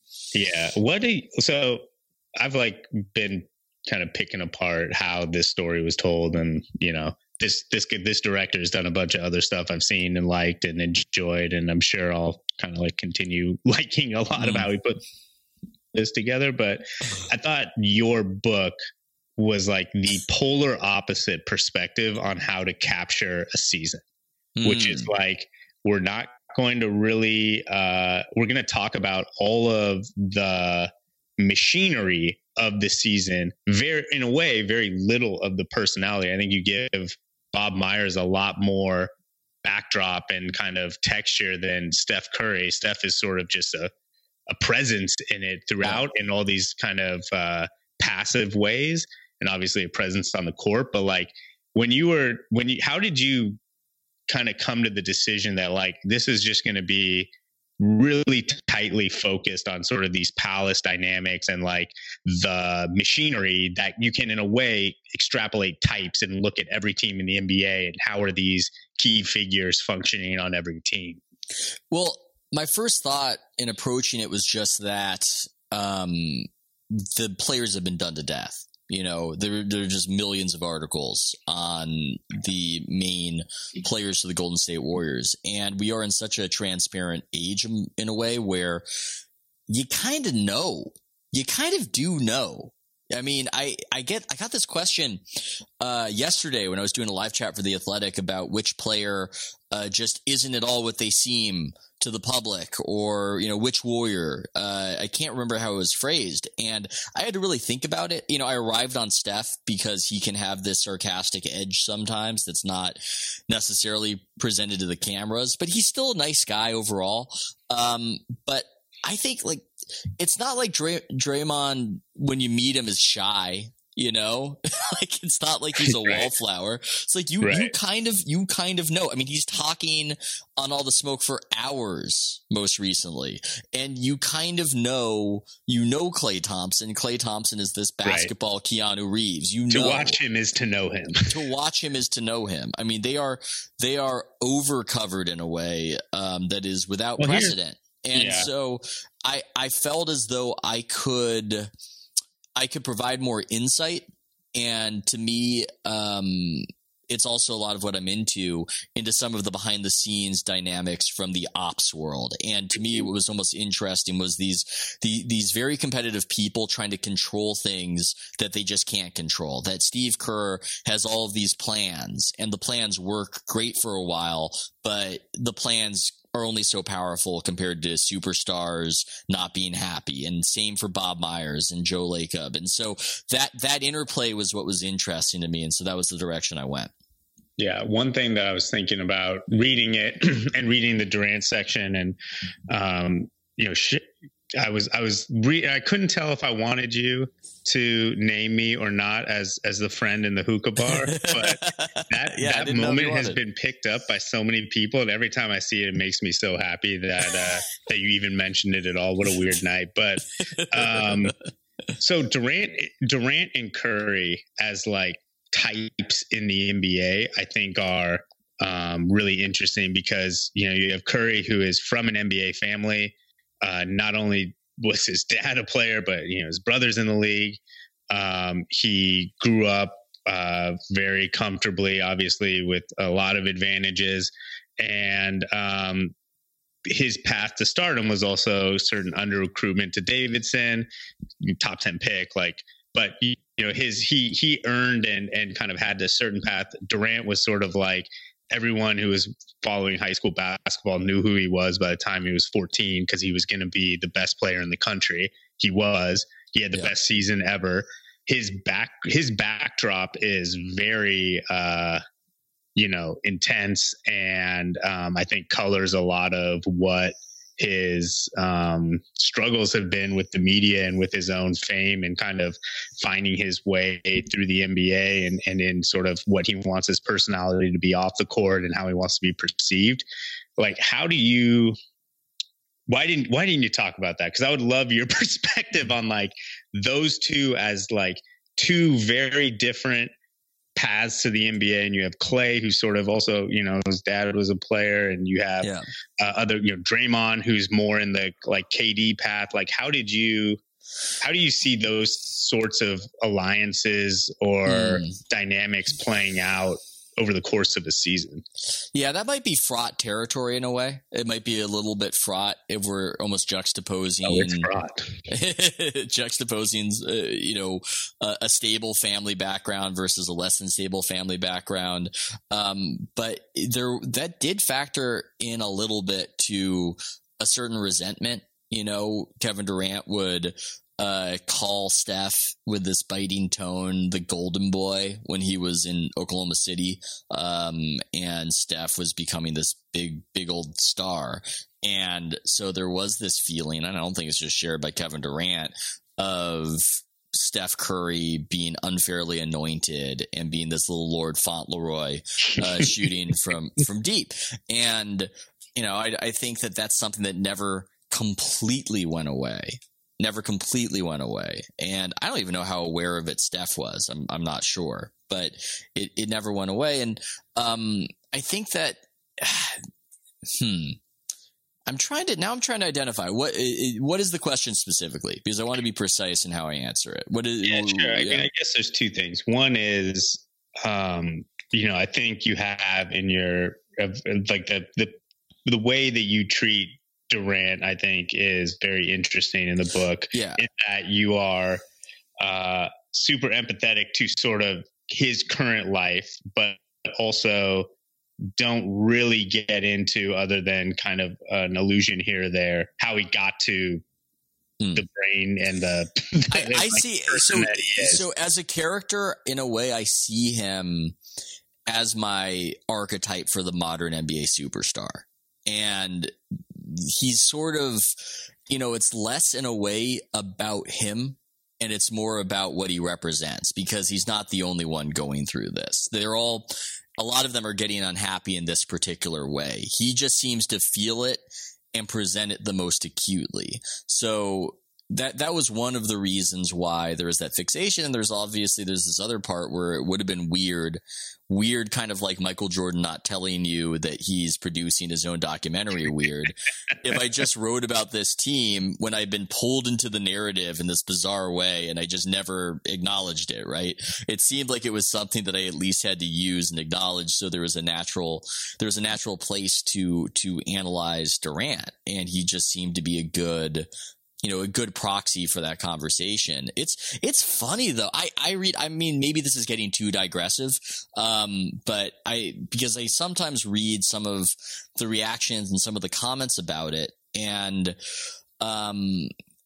So I've like been kind of picking apart how this story was told, and you know, this director has done a bunch of other stuff I've seen and liked and enjoyed, and I'm sure I'll kind of like continue liking a lot of how he put this together. But I thought your book was like the polar opposite perspective on how to capture a season, which is like, we're not going to really we're going to talk about all of the machinery of the season, in a way, very little of the personality. I think you give Bob Myers a lot more backdrop and kind of texture than Steph Curry. Steph is sort of just a presence in it throughout in all these kind of passive ways, and obviously a presence on the court. But like how did you kind of come to the decision that like, this is just going to be really tightly focused on sort of these palace dynamics and like the machinery that you can in a way extrapolate types and look at every team in the NBA and how are these key figures functioning on every team? Well, my first thought in approaching it was just that the players have been done to death. You know, there are just millions of articles on the main players for the Golden State Warriors. And we are in such a transparent age in a way where you kind of know. You kind of do know. I mean, I got this question yesterday when I was doing a live chat for The Athletic about which player just isn't at all what they seem to the public, or, you know, which Warrior. I can't remember how it was phrased. And I had to really think about it. You know, I arrived on Steph because he can have this sarcastic edge sometimes that's not necessarily presented to the cameras, but he's still a nice guy overall. But I think like, it's not like Draymond when you meet him is shy, you know, like it's not like he's a wallflower. It's like you kind of know. I mean, he's talking on All the Smoke for hours most recently, and you kind of know, Klay Thompson. Klay Thompson is this basketball Keanu Reeves. To watch him is to know him. To watch him is to know him. I mean, they are over covered in a way that is without precedent. And so I felt as though I could provide more insight. And to me, it's also a lot of what I'm into some of the behind the scenes dynamics from the ops world. And to me, what was almost interesting was these very competitive people trying to control things that they just can't control. That Steve Kerr has all of these plans, and the plans work great for a while, but the plans are only so powerful compared to superstars not being happy. And same for Bob Myers and Joe Lacob. And so that interplay was what was interesting to me. And so that was the direction I went. Yeah. One thing that I was thinking about reading it and reading the Durant section and, you know, I couldn't tell if I wanted you to name me or not as the friend in the hookah bar, but that moment has been picked up by so many people, and every time I see it, it makes me so happy that that you even mentioned it at all. What a weird night. But so Durant and Curry as like types in the NBA, I think are really interesting because, you know, you have Curry, who is from an NBA family. Not only was his dad a player, but, you know, his brother's in the league. He grew up very comfortably, obviously, with a lot of advantages. And his path to stardom was also certain under recruitment to Davidson, top 10 pick, but you know, he earned and kind of had this certain path. Durant was sort of like, everyone who was following high school basketball knew who he was by the time he was 14, because he was going to be the best player in the country. He had the best season ever. His backdrop is very, intense, and I think colors a lot of what his struggles have been with the media and with his own fame, and kind of finding his way through the NBA and in sort of what he wants his personality to be off the court and how he wants to be perceived. Like, why didn't you talk about that? Because I would love your perspective on like those two as like two very different paths to the NBA. And you have Clay, who's sort of also, you know, his dad was a player, and you have Draymond, who's more in the like KD path. Like, how do you see those sorts of alliances or dynamics playing out over the course of a season? Yeah, that might be fraught territory in a way. It might be a little bit fraught if we're almost juxtaposing. Oh, it's fraught. Juxtaposing, a stable family background versus a less than stable family background. But that did factor in a little bit to a certain resentment. You know, Kevin Durant would call Steph with this biting tone the golden boy when he was in Oklahoma City, and Steph was becoming this big old star. And so there was this feeling, and I don't think it's just shared by Kevin Durant, of Steph Curry being unfairly anointed and being this little Lord Fauntleroy shooting from deep. And, you know, I think that that's something that never completely went away. And I don't even know how aware of it Steph was. I'm not sure, but it never went away. And I think that I'm trying to identify what is the question specifically, because I want to be precise in how I answer it. Sure. I guess there's two things. One is, I think you have in your like the way that you treat Durant, I think, is very interesting in the book. Yeah. In that you are super empathetic to sort of his current life, but also don't really get into, other than kind of an allusion here or there, how he got to the brain and the I see. So as a character, in a way, I see him as my archetype for the modern NBA superstar. And he's sort of, it's less in a way about him, and it's more about what he represents, because he's not the only one going through this. A lot of them are getting unhappy in this particular way. He just seems to feel it and present it the most acutely. So that was one of the reasons why there was that fixation. And there's this other part where it would have been weird, kind of like Michael Jordan not telling you that he's producing his own documentary weird. If I just wrote about this team when I'd been pulled into the narrative in this bizarre way and I just never acknowledged it, right? It seemed like it was something that I at least had to use and acknowledge. So there was a natural place to analyze Durant, and he just seemed to be a good proxy for that conversation. It's funny though. Maybe this is getting too digressive. But because I sometimes read some of the reactions and some of the comments about it, and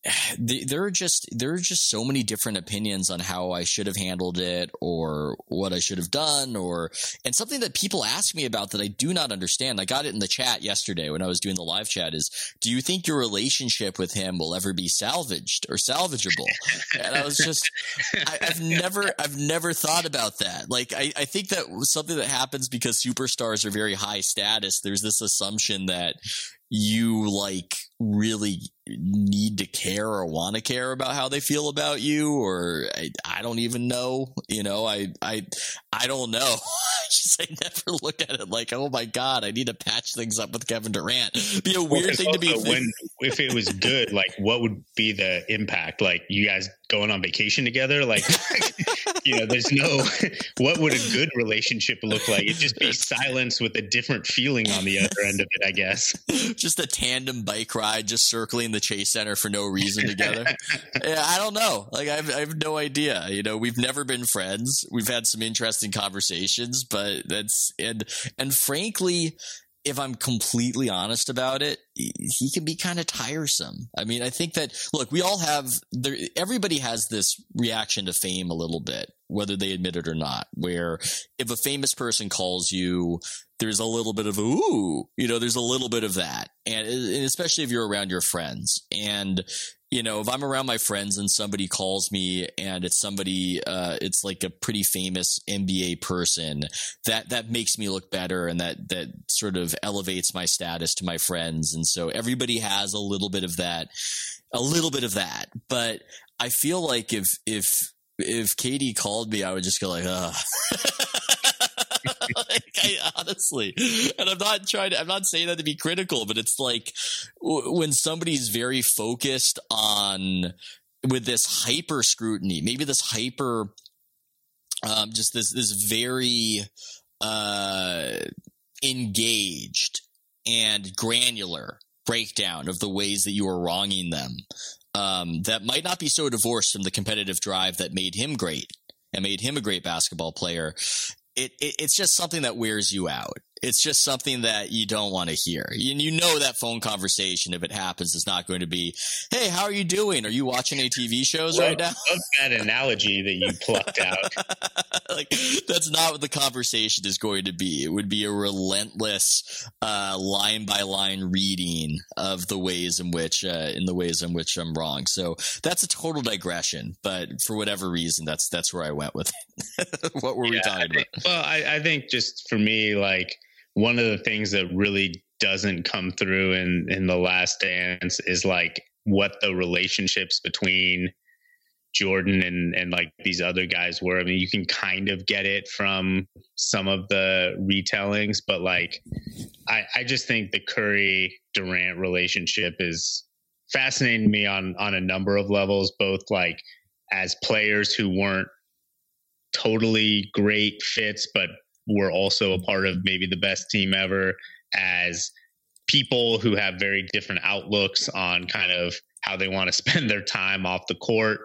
there are just so many different opinions on how I should have handled it or what I should have done, and something that people ask me about that I do not understand. I got it in the chat yesterday when I was doing the live chat is, do you think your relationship with him will ever be salvaged or salvageable? And I was just, I've never thought about that. Like, I think that something that happens because superstars are very high status, there's this assumption that you like really need to care or want to care about how they feel about you, or I don't even know, I don't know. I never look at it like, oh my God, I need to patch things up with Kevin Durant. It'd be a weird thing to be. If it was good, like what would be the impact? Like you guys going on vacation together? Like, there's no, what would a good relationship look like? It'd just be silence with a different feeling on the other end of it, I guess. Just a tandem bike ride, just circling the Chase Center for no reason together. Yeah, I don't know. Like, I have no idea. We've never been friends. We've had some interesting conversations, but and frankly, if I'm completely honest about it, he can be kind of tiresome. I mean, I think that, look, we all have, everybody has this reaction to fame a little bit, whether they admit it or not, where if a famous person calls you, there's a little bit of, ooh, there's a little bit of that. And especially if you're around your friends. And, if I'm around my friends and somebody calls me and it's somebody, it's like a pretty famous NBA person, that makes me look better, and that sort of elevates my status to my friends. And so everybody has a little bit of that. But I feel like if Katie called me, I would just go like, ugh. Honestly, and I'm not saying that to be critical, but it's like when somebody's very focused on with this hyper scrutiny, maybe this hyper, just this very engaged and granular breakdown of the ways that you are wronging them, that might not be so divorced from the competitive drive that made him great and made him a great basketball player. It's just something that wears you out. It's just something that you don't want to hear. And that phone conversation, if it happens, is not going to be, hey, how are you doing? Are you watching any TV shows right now? I love that analogy that you plucked out. Like, that's not what the conversation is going to be. It would be a relentless line by line reading of the ways in which I'm wrong. So that's a total digression, but for whatever reason, that's where I went with it. What were we talking about? Well, I think just for me, like, one of the things that really doesn't come through in The Last Dance is like what the relationships between Jordan and like these other guys were. I mean, you can kind of get it from some of the retellings, but like, I just think the Curry Durant relationship is fascinating to me on a number of levels, both like as players who weren't totally great fits, but were also a part of maybe the best team ever, as people who have very different outlooks on kind of how they want to spend their time off the court.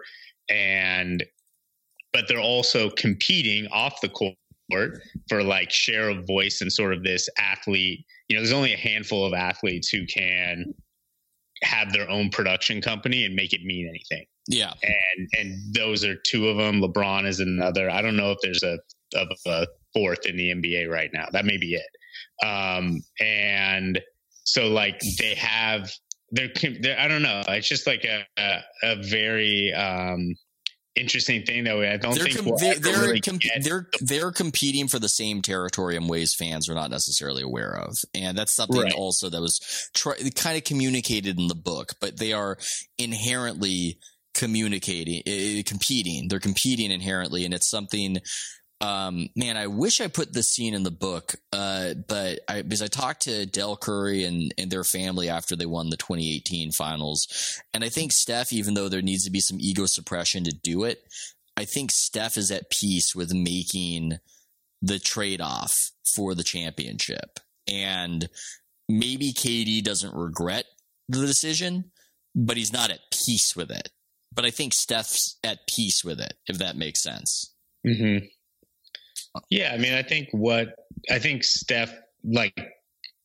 But they're also competing off the court for like share of voice and sort of this athlete. There's only a handful of athletes who can have their own production company and make it mean anything. Yeah. And those are two of them. LeBron is another. I don't know if there's a fourth in the NBA right now. That may be it. And so like they're I don't know. It's just like a very interesting thing that I don't think they're competing for the same territory in ways fans are not necessarily aware of, and that's something also that was kind of communicated in the book. But they are inherently competing. They're competing inherently, and it's something. Man, I wish I put this scene in the book, but because I talked to Del Curry and their family after they won the 2018 finals. And I think Steph, even though there needs to be some ego suppression to do it, I think Steph is at peace with making the trade-off for the championship. And maybe KD doesn't regret the decision, but he's not at peace with it. But I think Steph's at peace with it, if that makes sense. Mm-hmm. Yeah, I mean, I think Steph, like,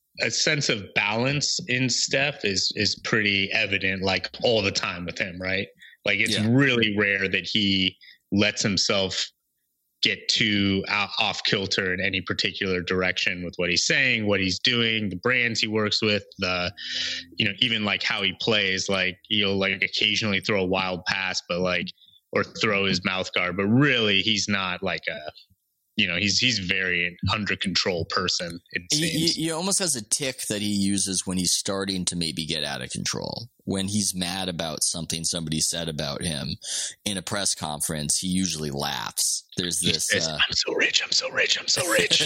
a sense of balance in Steph is pretty evident, like all the time with him, right? Like it's really rare that he lets himself get too off kilter in any particular direction with what he's saying, what he's doing, the brands he works with, even like how he plays. Like he'll like occasionally throw a wild pass, but like, or throw his mouth guard, but really he's not like he's very under control person. It seems he almost has a tick that he uses when he's starting to maybe get out of control. When he's mad about something somebody said about him in a press conference, he usually laughs. There's this. I'm so rich. I'm so rich. I'm so rich.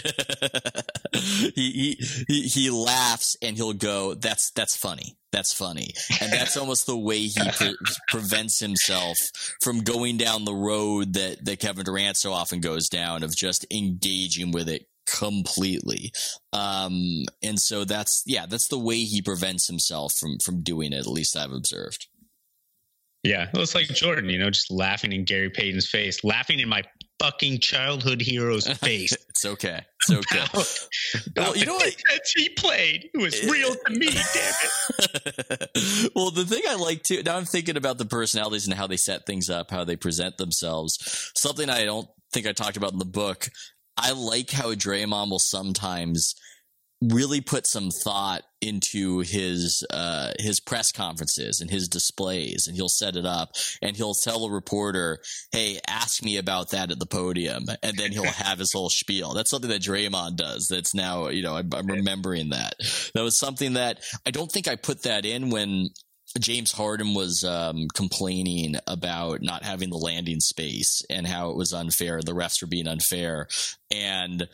he laughs and he'll go, "That's funny. That's funny," and that's almost the way he prevents himself from going down the road that Kevin Durant so often goes down, of just engaging with it completely. And so that's the way he prevents himself from doing it, at least I've observed. Yeah, well, it's like Jordan, just laughing in Gary Payton's face, laughing in my fucking childhood hero's face. It's okay. It's okay. Well, you know what? He played. It was real to me, damn it. Well, the thing I like too, now I'm thinking about the personalities and how they set things up, how they present themselves. Something I don't think I talked about in the book. I like how Draymond will sometimes really put some thought into his press conferences and his displays, and he'll set it up and he'll tell a reporter, "Hey, ask me about that at the podium," and then he'll have his whole spiel. That's something that Draymond does. That's now, I'm remembering that. That was something that I don't think I put that in when James Harden was complaining about not having the landing space and how it was unfair. The refs were being unfair. And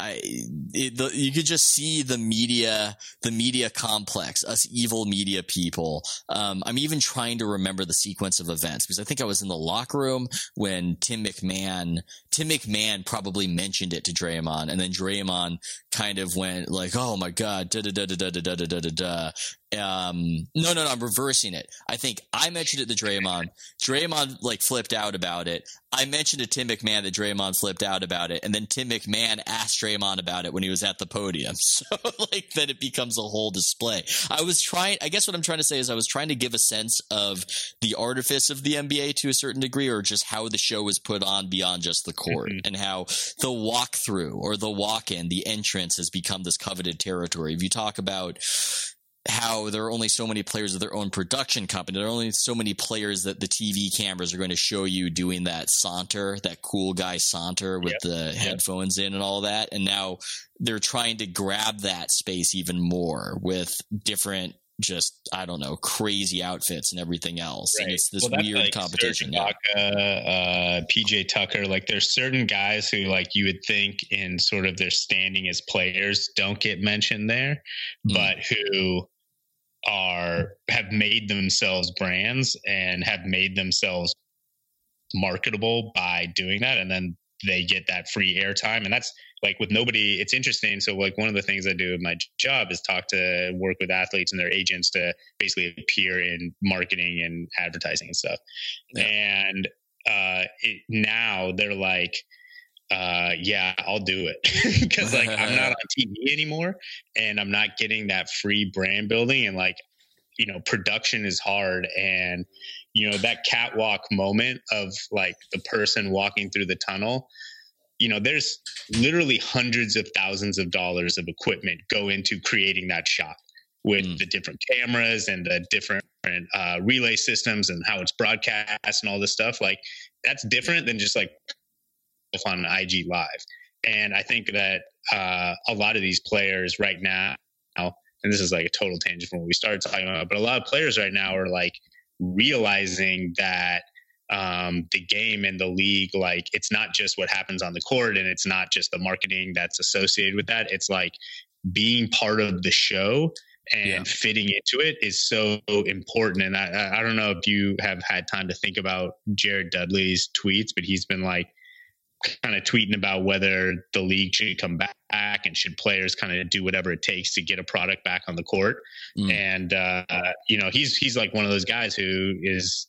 you could just see the media complex, us evil media people. I'm even trying to remember the sequence of events, because I think I was in the locker room when Tim McMahon probably mentioned it to Draymond, and then Draymond kind of went like, "Oh my God, da da da da da da da da da." No, I'm reversing it. I think I mentioned it to Draymond. Draymond like flipped out about it. I mentioned to Tim McMahon that Draymond flipped out about it, and then Tim McMahon asked Draymond about it when he was at the podium. So like then it becomes a whole display. I guess what I'm trying to say is I was trying to give a sense of the artifice of the NBA to a certain degree, or just how the show was put on beyond just the court, and how the walkthrough or the walk-in, the entrance has become this coveted territory. If you talk about how there are only so many players of their own production company, there are only so many players that the TV cameras are going to show you doing that saunter, that cool guy saunter with the headphones in and all that. And now they're trying to grab that space even more with different, just, I don't know, crazy outfits and everything else. Right. And it's this weird like competition. PJ Tucker, like there's certain guys who like you would think in sort of their standing as players don't get mentioned there, but who have made themselves brands and have made themselves marketable by doing that. And then they get that free airtime. And that's like with nobody, it's interesting. So like one of the things I do in my job is work with athletes and their agents to basically appear in marketing and advertising and stuff. Yeah. And now they're like, yeah, I'll do it because like I'm not on TV anymore and I'm not getting that free brand building, and like, production is hard, and that catwalk moment of like the person walking through the tunnel, there's literally hundreds of thousands of dollars of equipment go into creating that shot with the different cameras and the different relay systems and how it's broadcast and all this stuff. Like that's different than just like on IG Live. And I think that a lot of these players right now, and this is like a total tangent from what we started talking about, but a lot of players right now are like realizing that the game and the league, like it's not just what happens on the court, and it's not just the marketing that's associated with that. It's like being part of the show and fitting into it is so important. And I don't know if you have had time to think about Jared Dudley's tweets, but he's been like kind of tweeting about whether the league should come back and should players kind of do whatever it takes to get a product back on the court. And, he's like one of those guys who is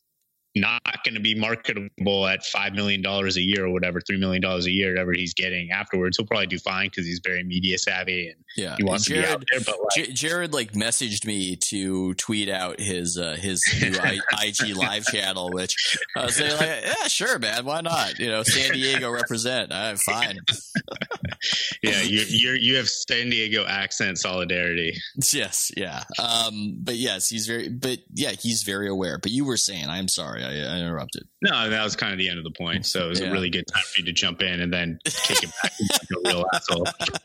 not going to be marketable at $5 million a year or whatever, $3 million a year, whatever he's getting afterwards. He'll probably do fine because he's very media savvy and he wants to be out there. But Jared messaged me to tweet out his new IG live channel, which I was saying yeah, sure, man, why not? San Diego represent. Fine. Yeah, you have San Diego accent solidarity. Yes, yeah. But yes, he's very aware. But you were saying, I'm sorry, I interrupted. No, that was kind of the end of the point. So it was a really good time for you to jump in and then kick it back like a real asshole.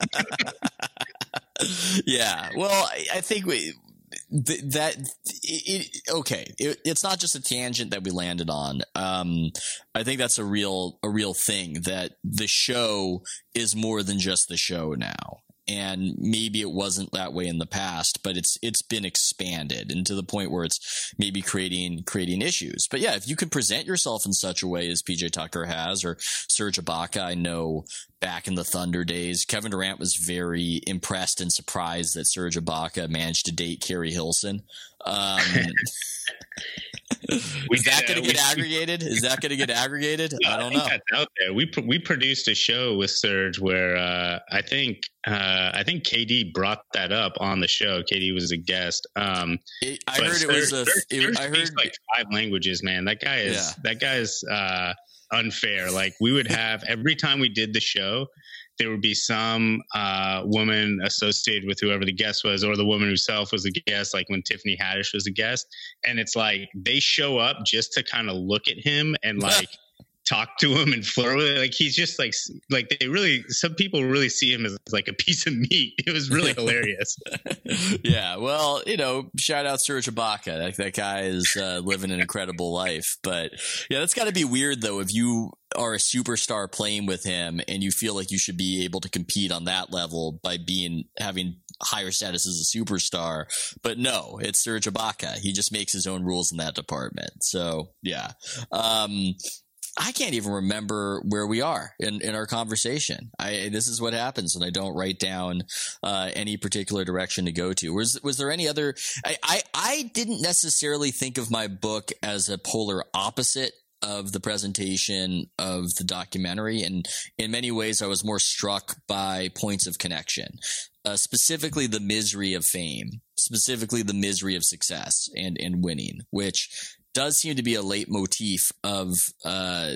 Yeah. Well, I think it's not just a tangent that we landed on. I think that's a real thing, that the show is more than just the show now. And maybe it wasn't that way in the past, but it's been expanded, and to the point where it's maybe creating issues. But yeah, if you can present yourself in such a way as PJ Tucker has, or Serge Ibaka, I know back in the Thunder days, Kevin Durant was very impressed and surprised that Serge Ibaka managed to date Carrie Hilson. Is that going to get aggregated? I don't know. That's out there. We produced a show with Serge where I think KD brought that up on the show. KD was a guest. I heard like 5 languages. Man, that guy is unfair. Like, we would have, every time we did the show, there would be some woman associated with whoever the guest was, or the woman herself was the guest, like when Tiffany Haddish was a guest. And it's like they show up just to kind of look at him and like talk to him and flirt with it. Like, he's just like some people really see him as like a piece of meat. It was really hilarious. Yeah. Well, shout out Serge Ibaka. That guy is living an incredible life. But yeah, that's got to be weird though, if you are a superstar playing with him and you feel like you should be able to compete on that level by having higher status as a superstar. But no, it's Serge Ibaka. He just makes his own rules in that department. So yeah. I can't even remember where we are in our conversation. This is what happens when I don't write down any particular direction to go to. Was there any other? I didn't necessarily think of my book as a polar opposite of the presentation of the documentary, and in many ways I was more struck by points of connection, specifically the misery of fame, specifically the misery of success and winning, which does seem to be a leitmotif of the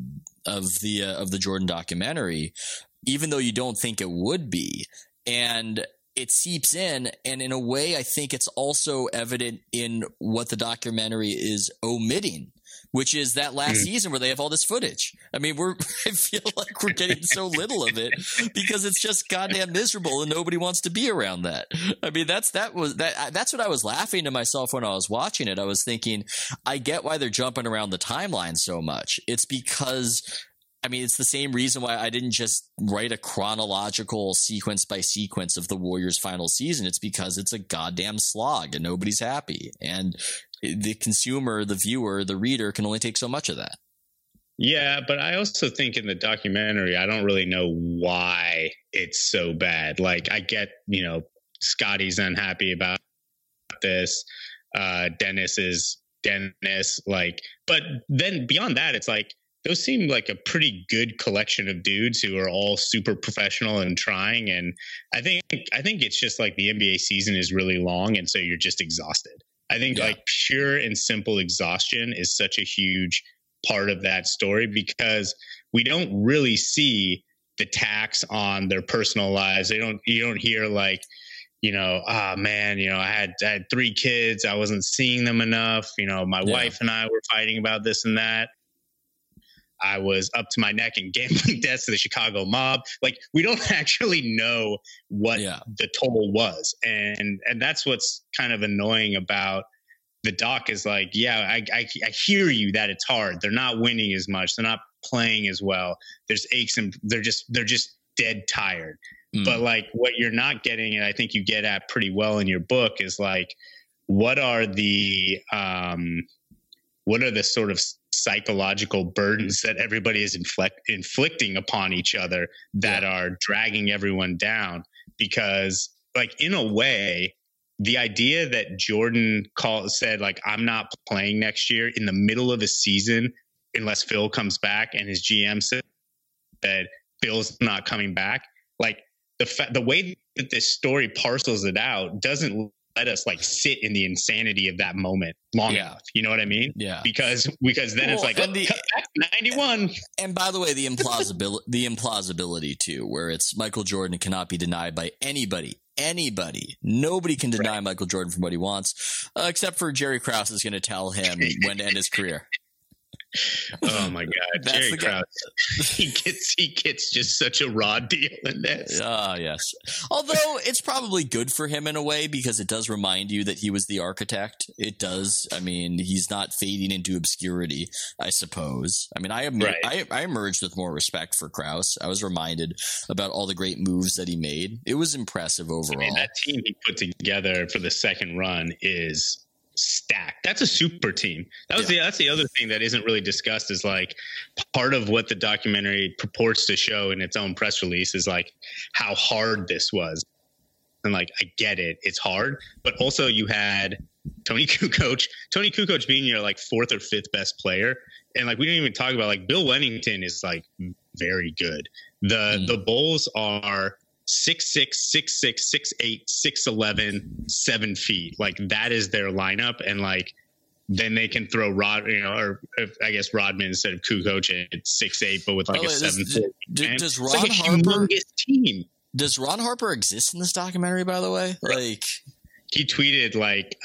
Jordan documentary, even though you don't think it would be. And it seeps in, and in a way, I think it's also evident in what the documentary is omitting, which is that last season where they have all this footage. I mean, I feel like we're getting so little of it because it's just goddamn miserable and nobody wants to be around that. I mean, that's what I was laughing to myself when I was watching it. I was thinking, I get why they're jumping around the timeline so much. It's because, I mean, it's the same reason why I didn't just write a chronological sequence by sequence of the Warriors' final season. It's because it's a goddamn slog and nobody's happy. And the consumer, the viewer, the reader can only take so much of that. Yeah, but I also think in the documentary, I don't really know why it's so bad. Like, I get, Scotty's unhappy about this. Dennis is Dennis. Like, but then beyond that, it's like, those seem like a pretty good collection of dudes who are all super professional and trying. And I think it's just like the NBA season is really long, and so you're just exhausted. I think like pure and simple exhaustion is such a huge part of that story, because we don't really see the tax on their personal lives. You don't hear like, oh man, I had 3 kids. I wasn't seeing them enough. My wife and I were fighting about this and that. I was up to my neck in gambling debts to the Chicago mob. Like, we don't actually know what the toll was. And that's what's kind of annoying about the doc is like, I hear you that it's hard. They're not winning as much. They're not playing as well. There's aches and they're just dead tired. But like, what you're not getting, and I think you get at pretty well in your book, is like, what are the sort of psychological burdens that everybody is inflicting upon each other that are dragging everyone down? Because like, in a way, the idea that Jordan said, like, I'm not playing next year in the middle of a season unless Phil comes back, and his GM said Phil's not coming back. Like, the way that this story parcels it out doesn't let us like sit in the insanity of that moment long enough. You know what I mean? Yeah. Because then it's like, cut back 91. And by the way, the implausibility too, where it's Michael Jordan cannot be denied by anybody. Nobody can deny Michael Jordan from what he wants, except for Jerry Krause is going to tell him when to end his career. Oh my God, Jerry Krause! He gets just such a raw deal in this. Yes. Although it's probably good for him in a way because it does remind you that he was the architect. It does. I mean, he's not fading into obscurity, I suppose. I mean, I emerged with more respect for Krause. I was reminded about all the great moves that he made. It was impressive overall. I mean, that team he put together for the second run is stacked. That's a super team. That's the other thing that isn't really discussed is like part of what the documentary purports to show in its own press release is like how hard this was. And like, I get it. It's hard, but also you had Tony Kukoc being your like fourth or fifth best player. And like, we didn't even talk about like Bill Wennington is like very good. The Bulls are 6'6", 6'6", 6'8", 6'11", 7 feet. Like that is their lineup. And like, then they can throw Rodman instead of Kukoc at 6'8", but with like a 7 foot. Does Ron like Harper team? Does Ron Harper exist in this documentary, by the way? Like he tweeted like,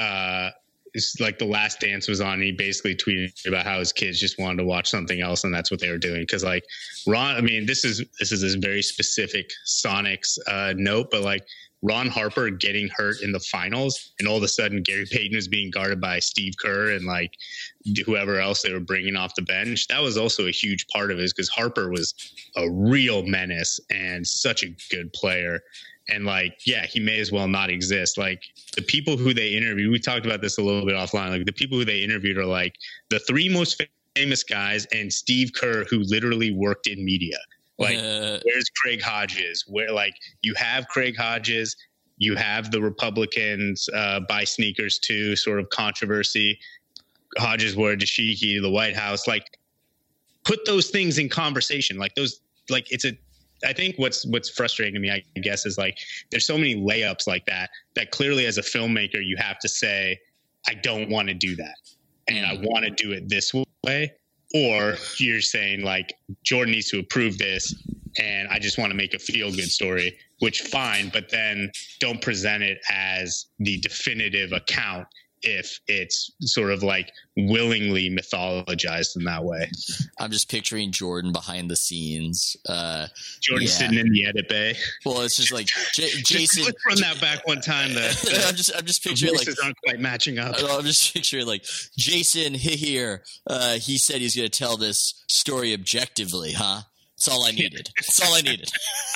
it's like The Last Dance was on, and he basically tweeted about how his kids just wanted to watch something else, and that's what they were doing. Because like Ron, I mean, this is a very specific Sonics note, but like Ron Harper getting hurt in the finals, and all of a sudden Gary Payton is being guarded by Steve Kerr and like whoever else they were bringing off the bench. That was also a huge part of it because Harper was a real menace and such a good player. And like, yeah, he may as well not exist. Like the people who they interviewed, we talked about this a little bit offline. Like the people who they interviewed are like the three most famous guys and Steve Kerr, who literally worked in media. Like, where's Craig Hodges? Where like you have Craig Hodges, you have the Republicans buy sneakers too, sort of controversy. Hodges wore a dashiki to the White House. Like, put those things in conversation. Like those, like I think what's frustrating to me, I guess, is like there's so many layups like that clearly as a filmmaker you have to say, I don't want to do that, and I want to do it this way. Or you're saying like Jordan needs to approve this, and I just want to make a feel good story, which fine, but then don't present it as the definitive account if it's sort of like willingly mythologized in that way. I'm just picturing Jordan behind the scenes. Jordan sitting in the edit bay. Well, it's just like Jason. Let's run that back one time. I'm just picturing like aren't quite matching up. I'm just picturing like Jason here. He said he's going to tell this story objectively, huh? That's all I needed. That's all I needed.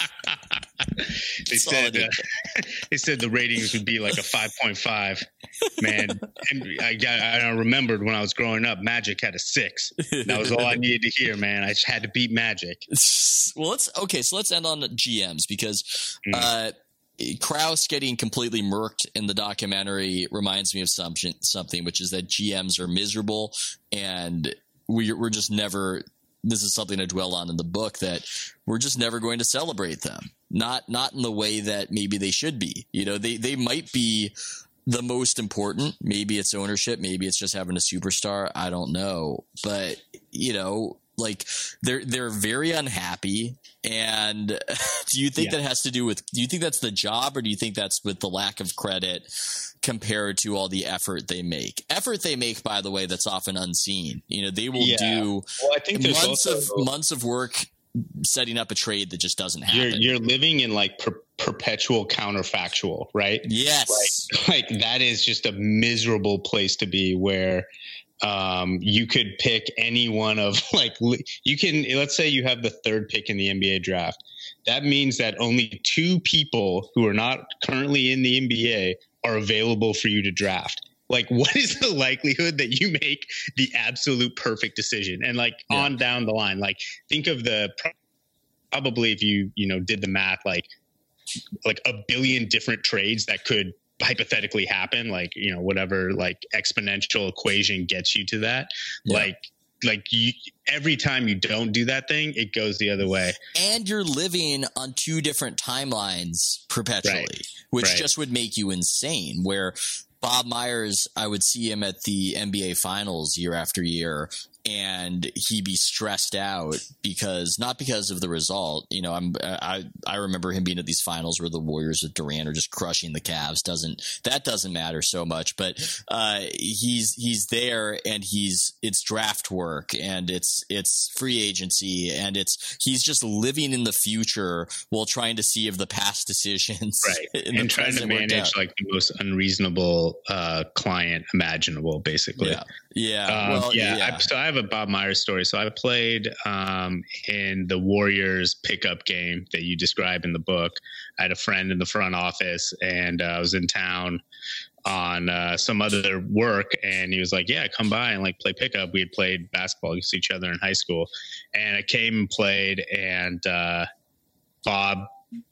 They said the ratings would be like a 5.5. Man, and I remembered when I was growing up, Magic had a 6. That was all I needed to hear, man. I just had to beat Magic. Well, let's end on GMs because Krause getting completely murked in the documentary reminds me of something, which is that GMs are miserable, and we're just never. This is something I dwell on in the book, that we're just never going to celebrate them. Not in the way that maybe they should be. You know, they might be the most important. Maybe it's ownership. Maybe it's just having a superstar. I don't know. But, you know, like they're very unhappy. And do you think that has to do with, do you think that's the job, or do you think that's with the lack of credit compared to all the effort they make? Effort they make, by the way, that's often unseen. You know, they will do I think months of work setting up a trade that just doesn't happen. You're living in like perpetual counterfactual, right? Yes. Like that is just a miserable place to be, where you could pick any one of like, you can, let's say you have the 3rd pick in the NBA draft. That means that only 2 people who are not currently in the NBA are available for you to draft. Like, what is the likelihood that you make the absolute perfect decision? And like on down the line, like think of probably if you did the math, like a billion different trades that could hypothetically happen, like, you know, whatever like exponential equation gets you to that, every time you don't do that thing, it goes the other way. And you're living on two different timelines perpetually, which just would make you insane. Where Bob Myers, I would see him at the NBA Finals year after year, and he'd be stressed out not because of the result. You know, I remember him being at these finals where the Warriors with Durant are just crushing the Cavs. That doesn't matter so much, but he's there, and it's draft work, and it's free agency, and he's just living in the future while trying to see if the past decisions and trying to manage like the most unreasonable client imaginable, basically. So I have a Bob Myers story. So I played in the Warriors pickup game that you describe in the book. I had a friend in the front office, and I was in town on some other work, and he was like, yeah, come by and like play pickup. We had played basketball against each other in high school, and I came and played, and Bob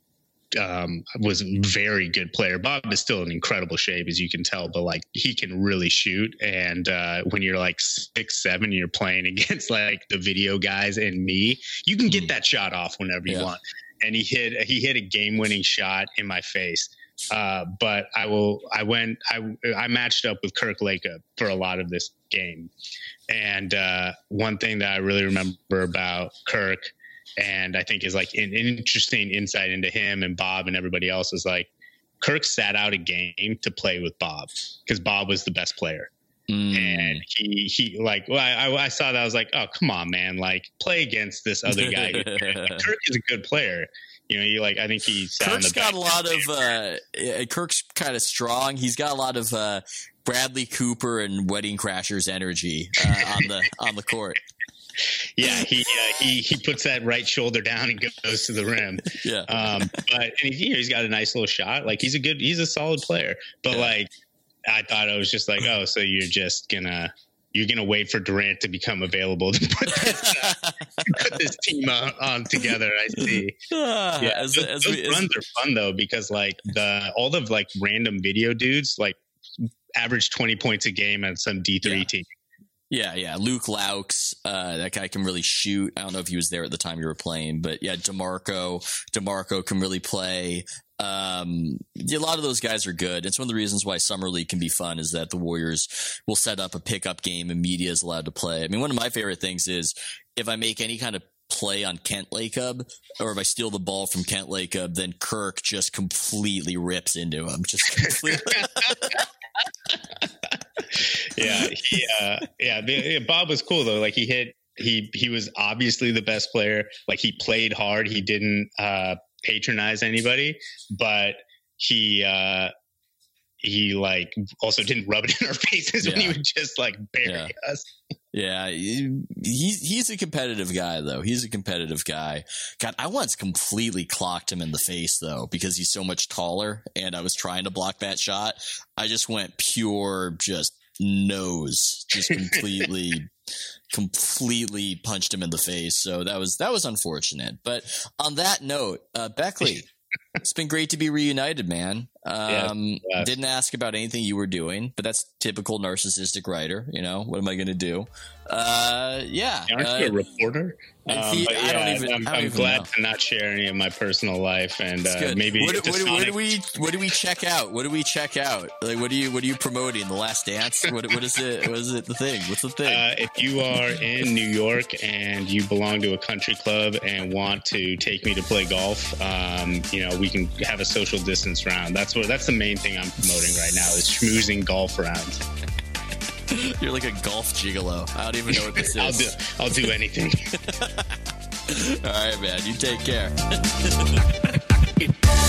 was a very good player. Bob is still in incredible shape, as you can tell, but like he can really shoot. And when you're like 6'7", you're playing against like the video guys and me, you can get that shot off whenever you want. And he hit a game-winning shot in my face. But I matched up with Kirk Lacob for a lot of this game. And one thing that I really remember about Kirk, and I think is like an interesting insight into him and Bob and everybody else, is like Kirk sat out a game to play with Bob because Bob was the best player. And he like, well, I saw that. I was like, oh, come on, man. Like, play against this other guy. Kirk is a good player. You know, I think he sat Kirk's got a lot of Kirk's kind of strong. He's got a lot of Bradley Cooper and Wedding Crashers energy on the court. Yeah, he puts that right shoulder down and goes to the rim. But he's got a nice little shot. Like he's a solid player. But like I thought I was just like, oh, so you're gonna wait for Durant to become available to put this team on together. I see. Those runs are fun though, because like all the like random video dudes like average 20 points a game on some D3 team. Yeah. Luke Laux, that guy can really shoot. I don't know if he was there at the time you were playing, but yeah, DeMarco can really play. A lot of those guys are good. It's one of the reasons why Summer League can be fun, is that the Warriors will set up a pickup game and media is allowed to play. I mean, one of my favorite things is if I make any kind of play on Kent Lacob, or if I steal the ball from Kent Lacob, then Kirk just completely rips into him. Just completely. Bob was cool though. Like he was obviously the best player. Like he played hard. He didn't patronize anybody, but he like also didn't rub it in our faces when he would just like bury us. Yeah, he's a competitive guy, though. He's a competitive guy. God, I once completely clocked him in the face, though, because he's so much taller, and I was trying to block that shot. I just went pure, just nose, just completely punched him in the face. So that was unfortunate. But on that note, Beckley, it's been great to be reunited, man. Didn't ask about anything you were doing, but that's typical narcissistic writer. You know, what am I going to do? Aren't you a reporter? I'm glad to not share any of my personal life, and maybe what do we check out? What do we check out? Like, what are you promoting? The Last Dance? What is it? What is it? The thing? What's the thing? If you are in New York and you belong to a country club and want to take me to play golf, we can have a social distance round. That's the main thing I'm promoting right now is schmoozing golf rounds. You're like a golf gigolo. I don't even know what this is. I'll do anything. All right, man. You take care.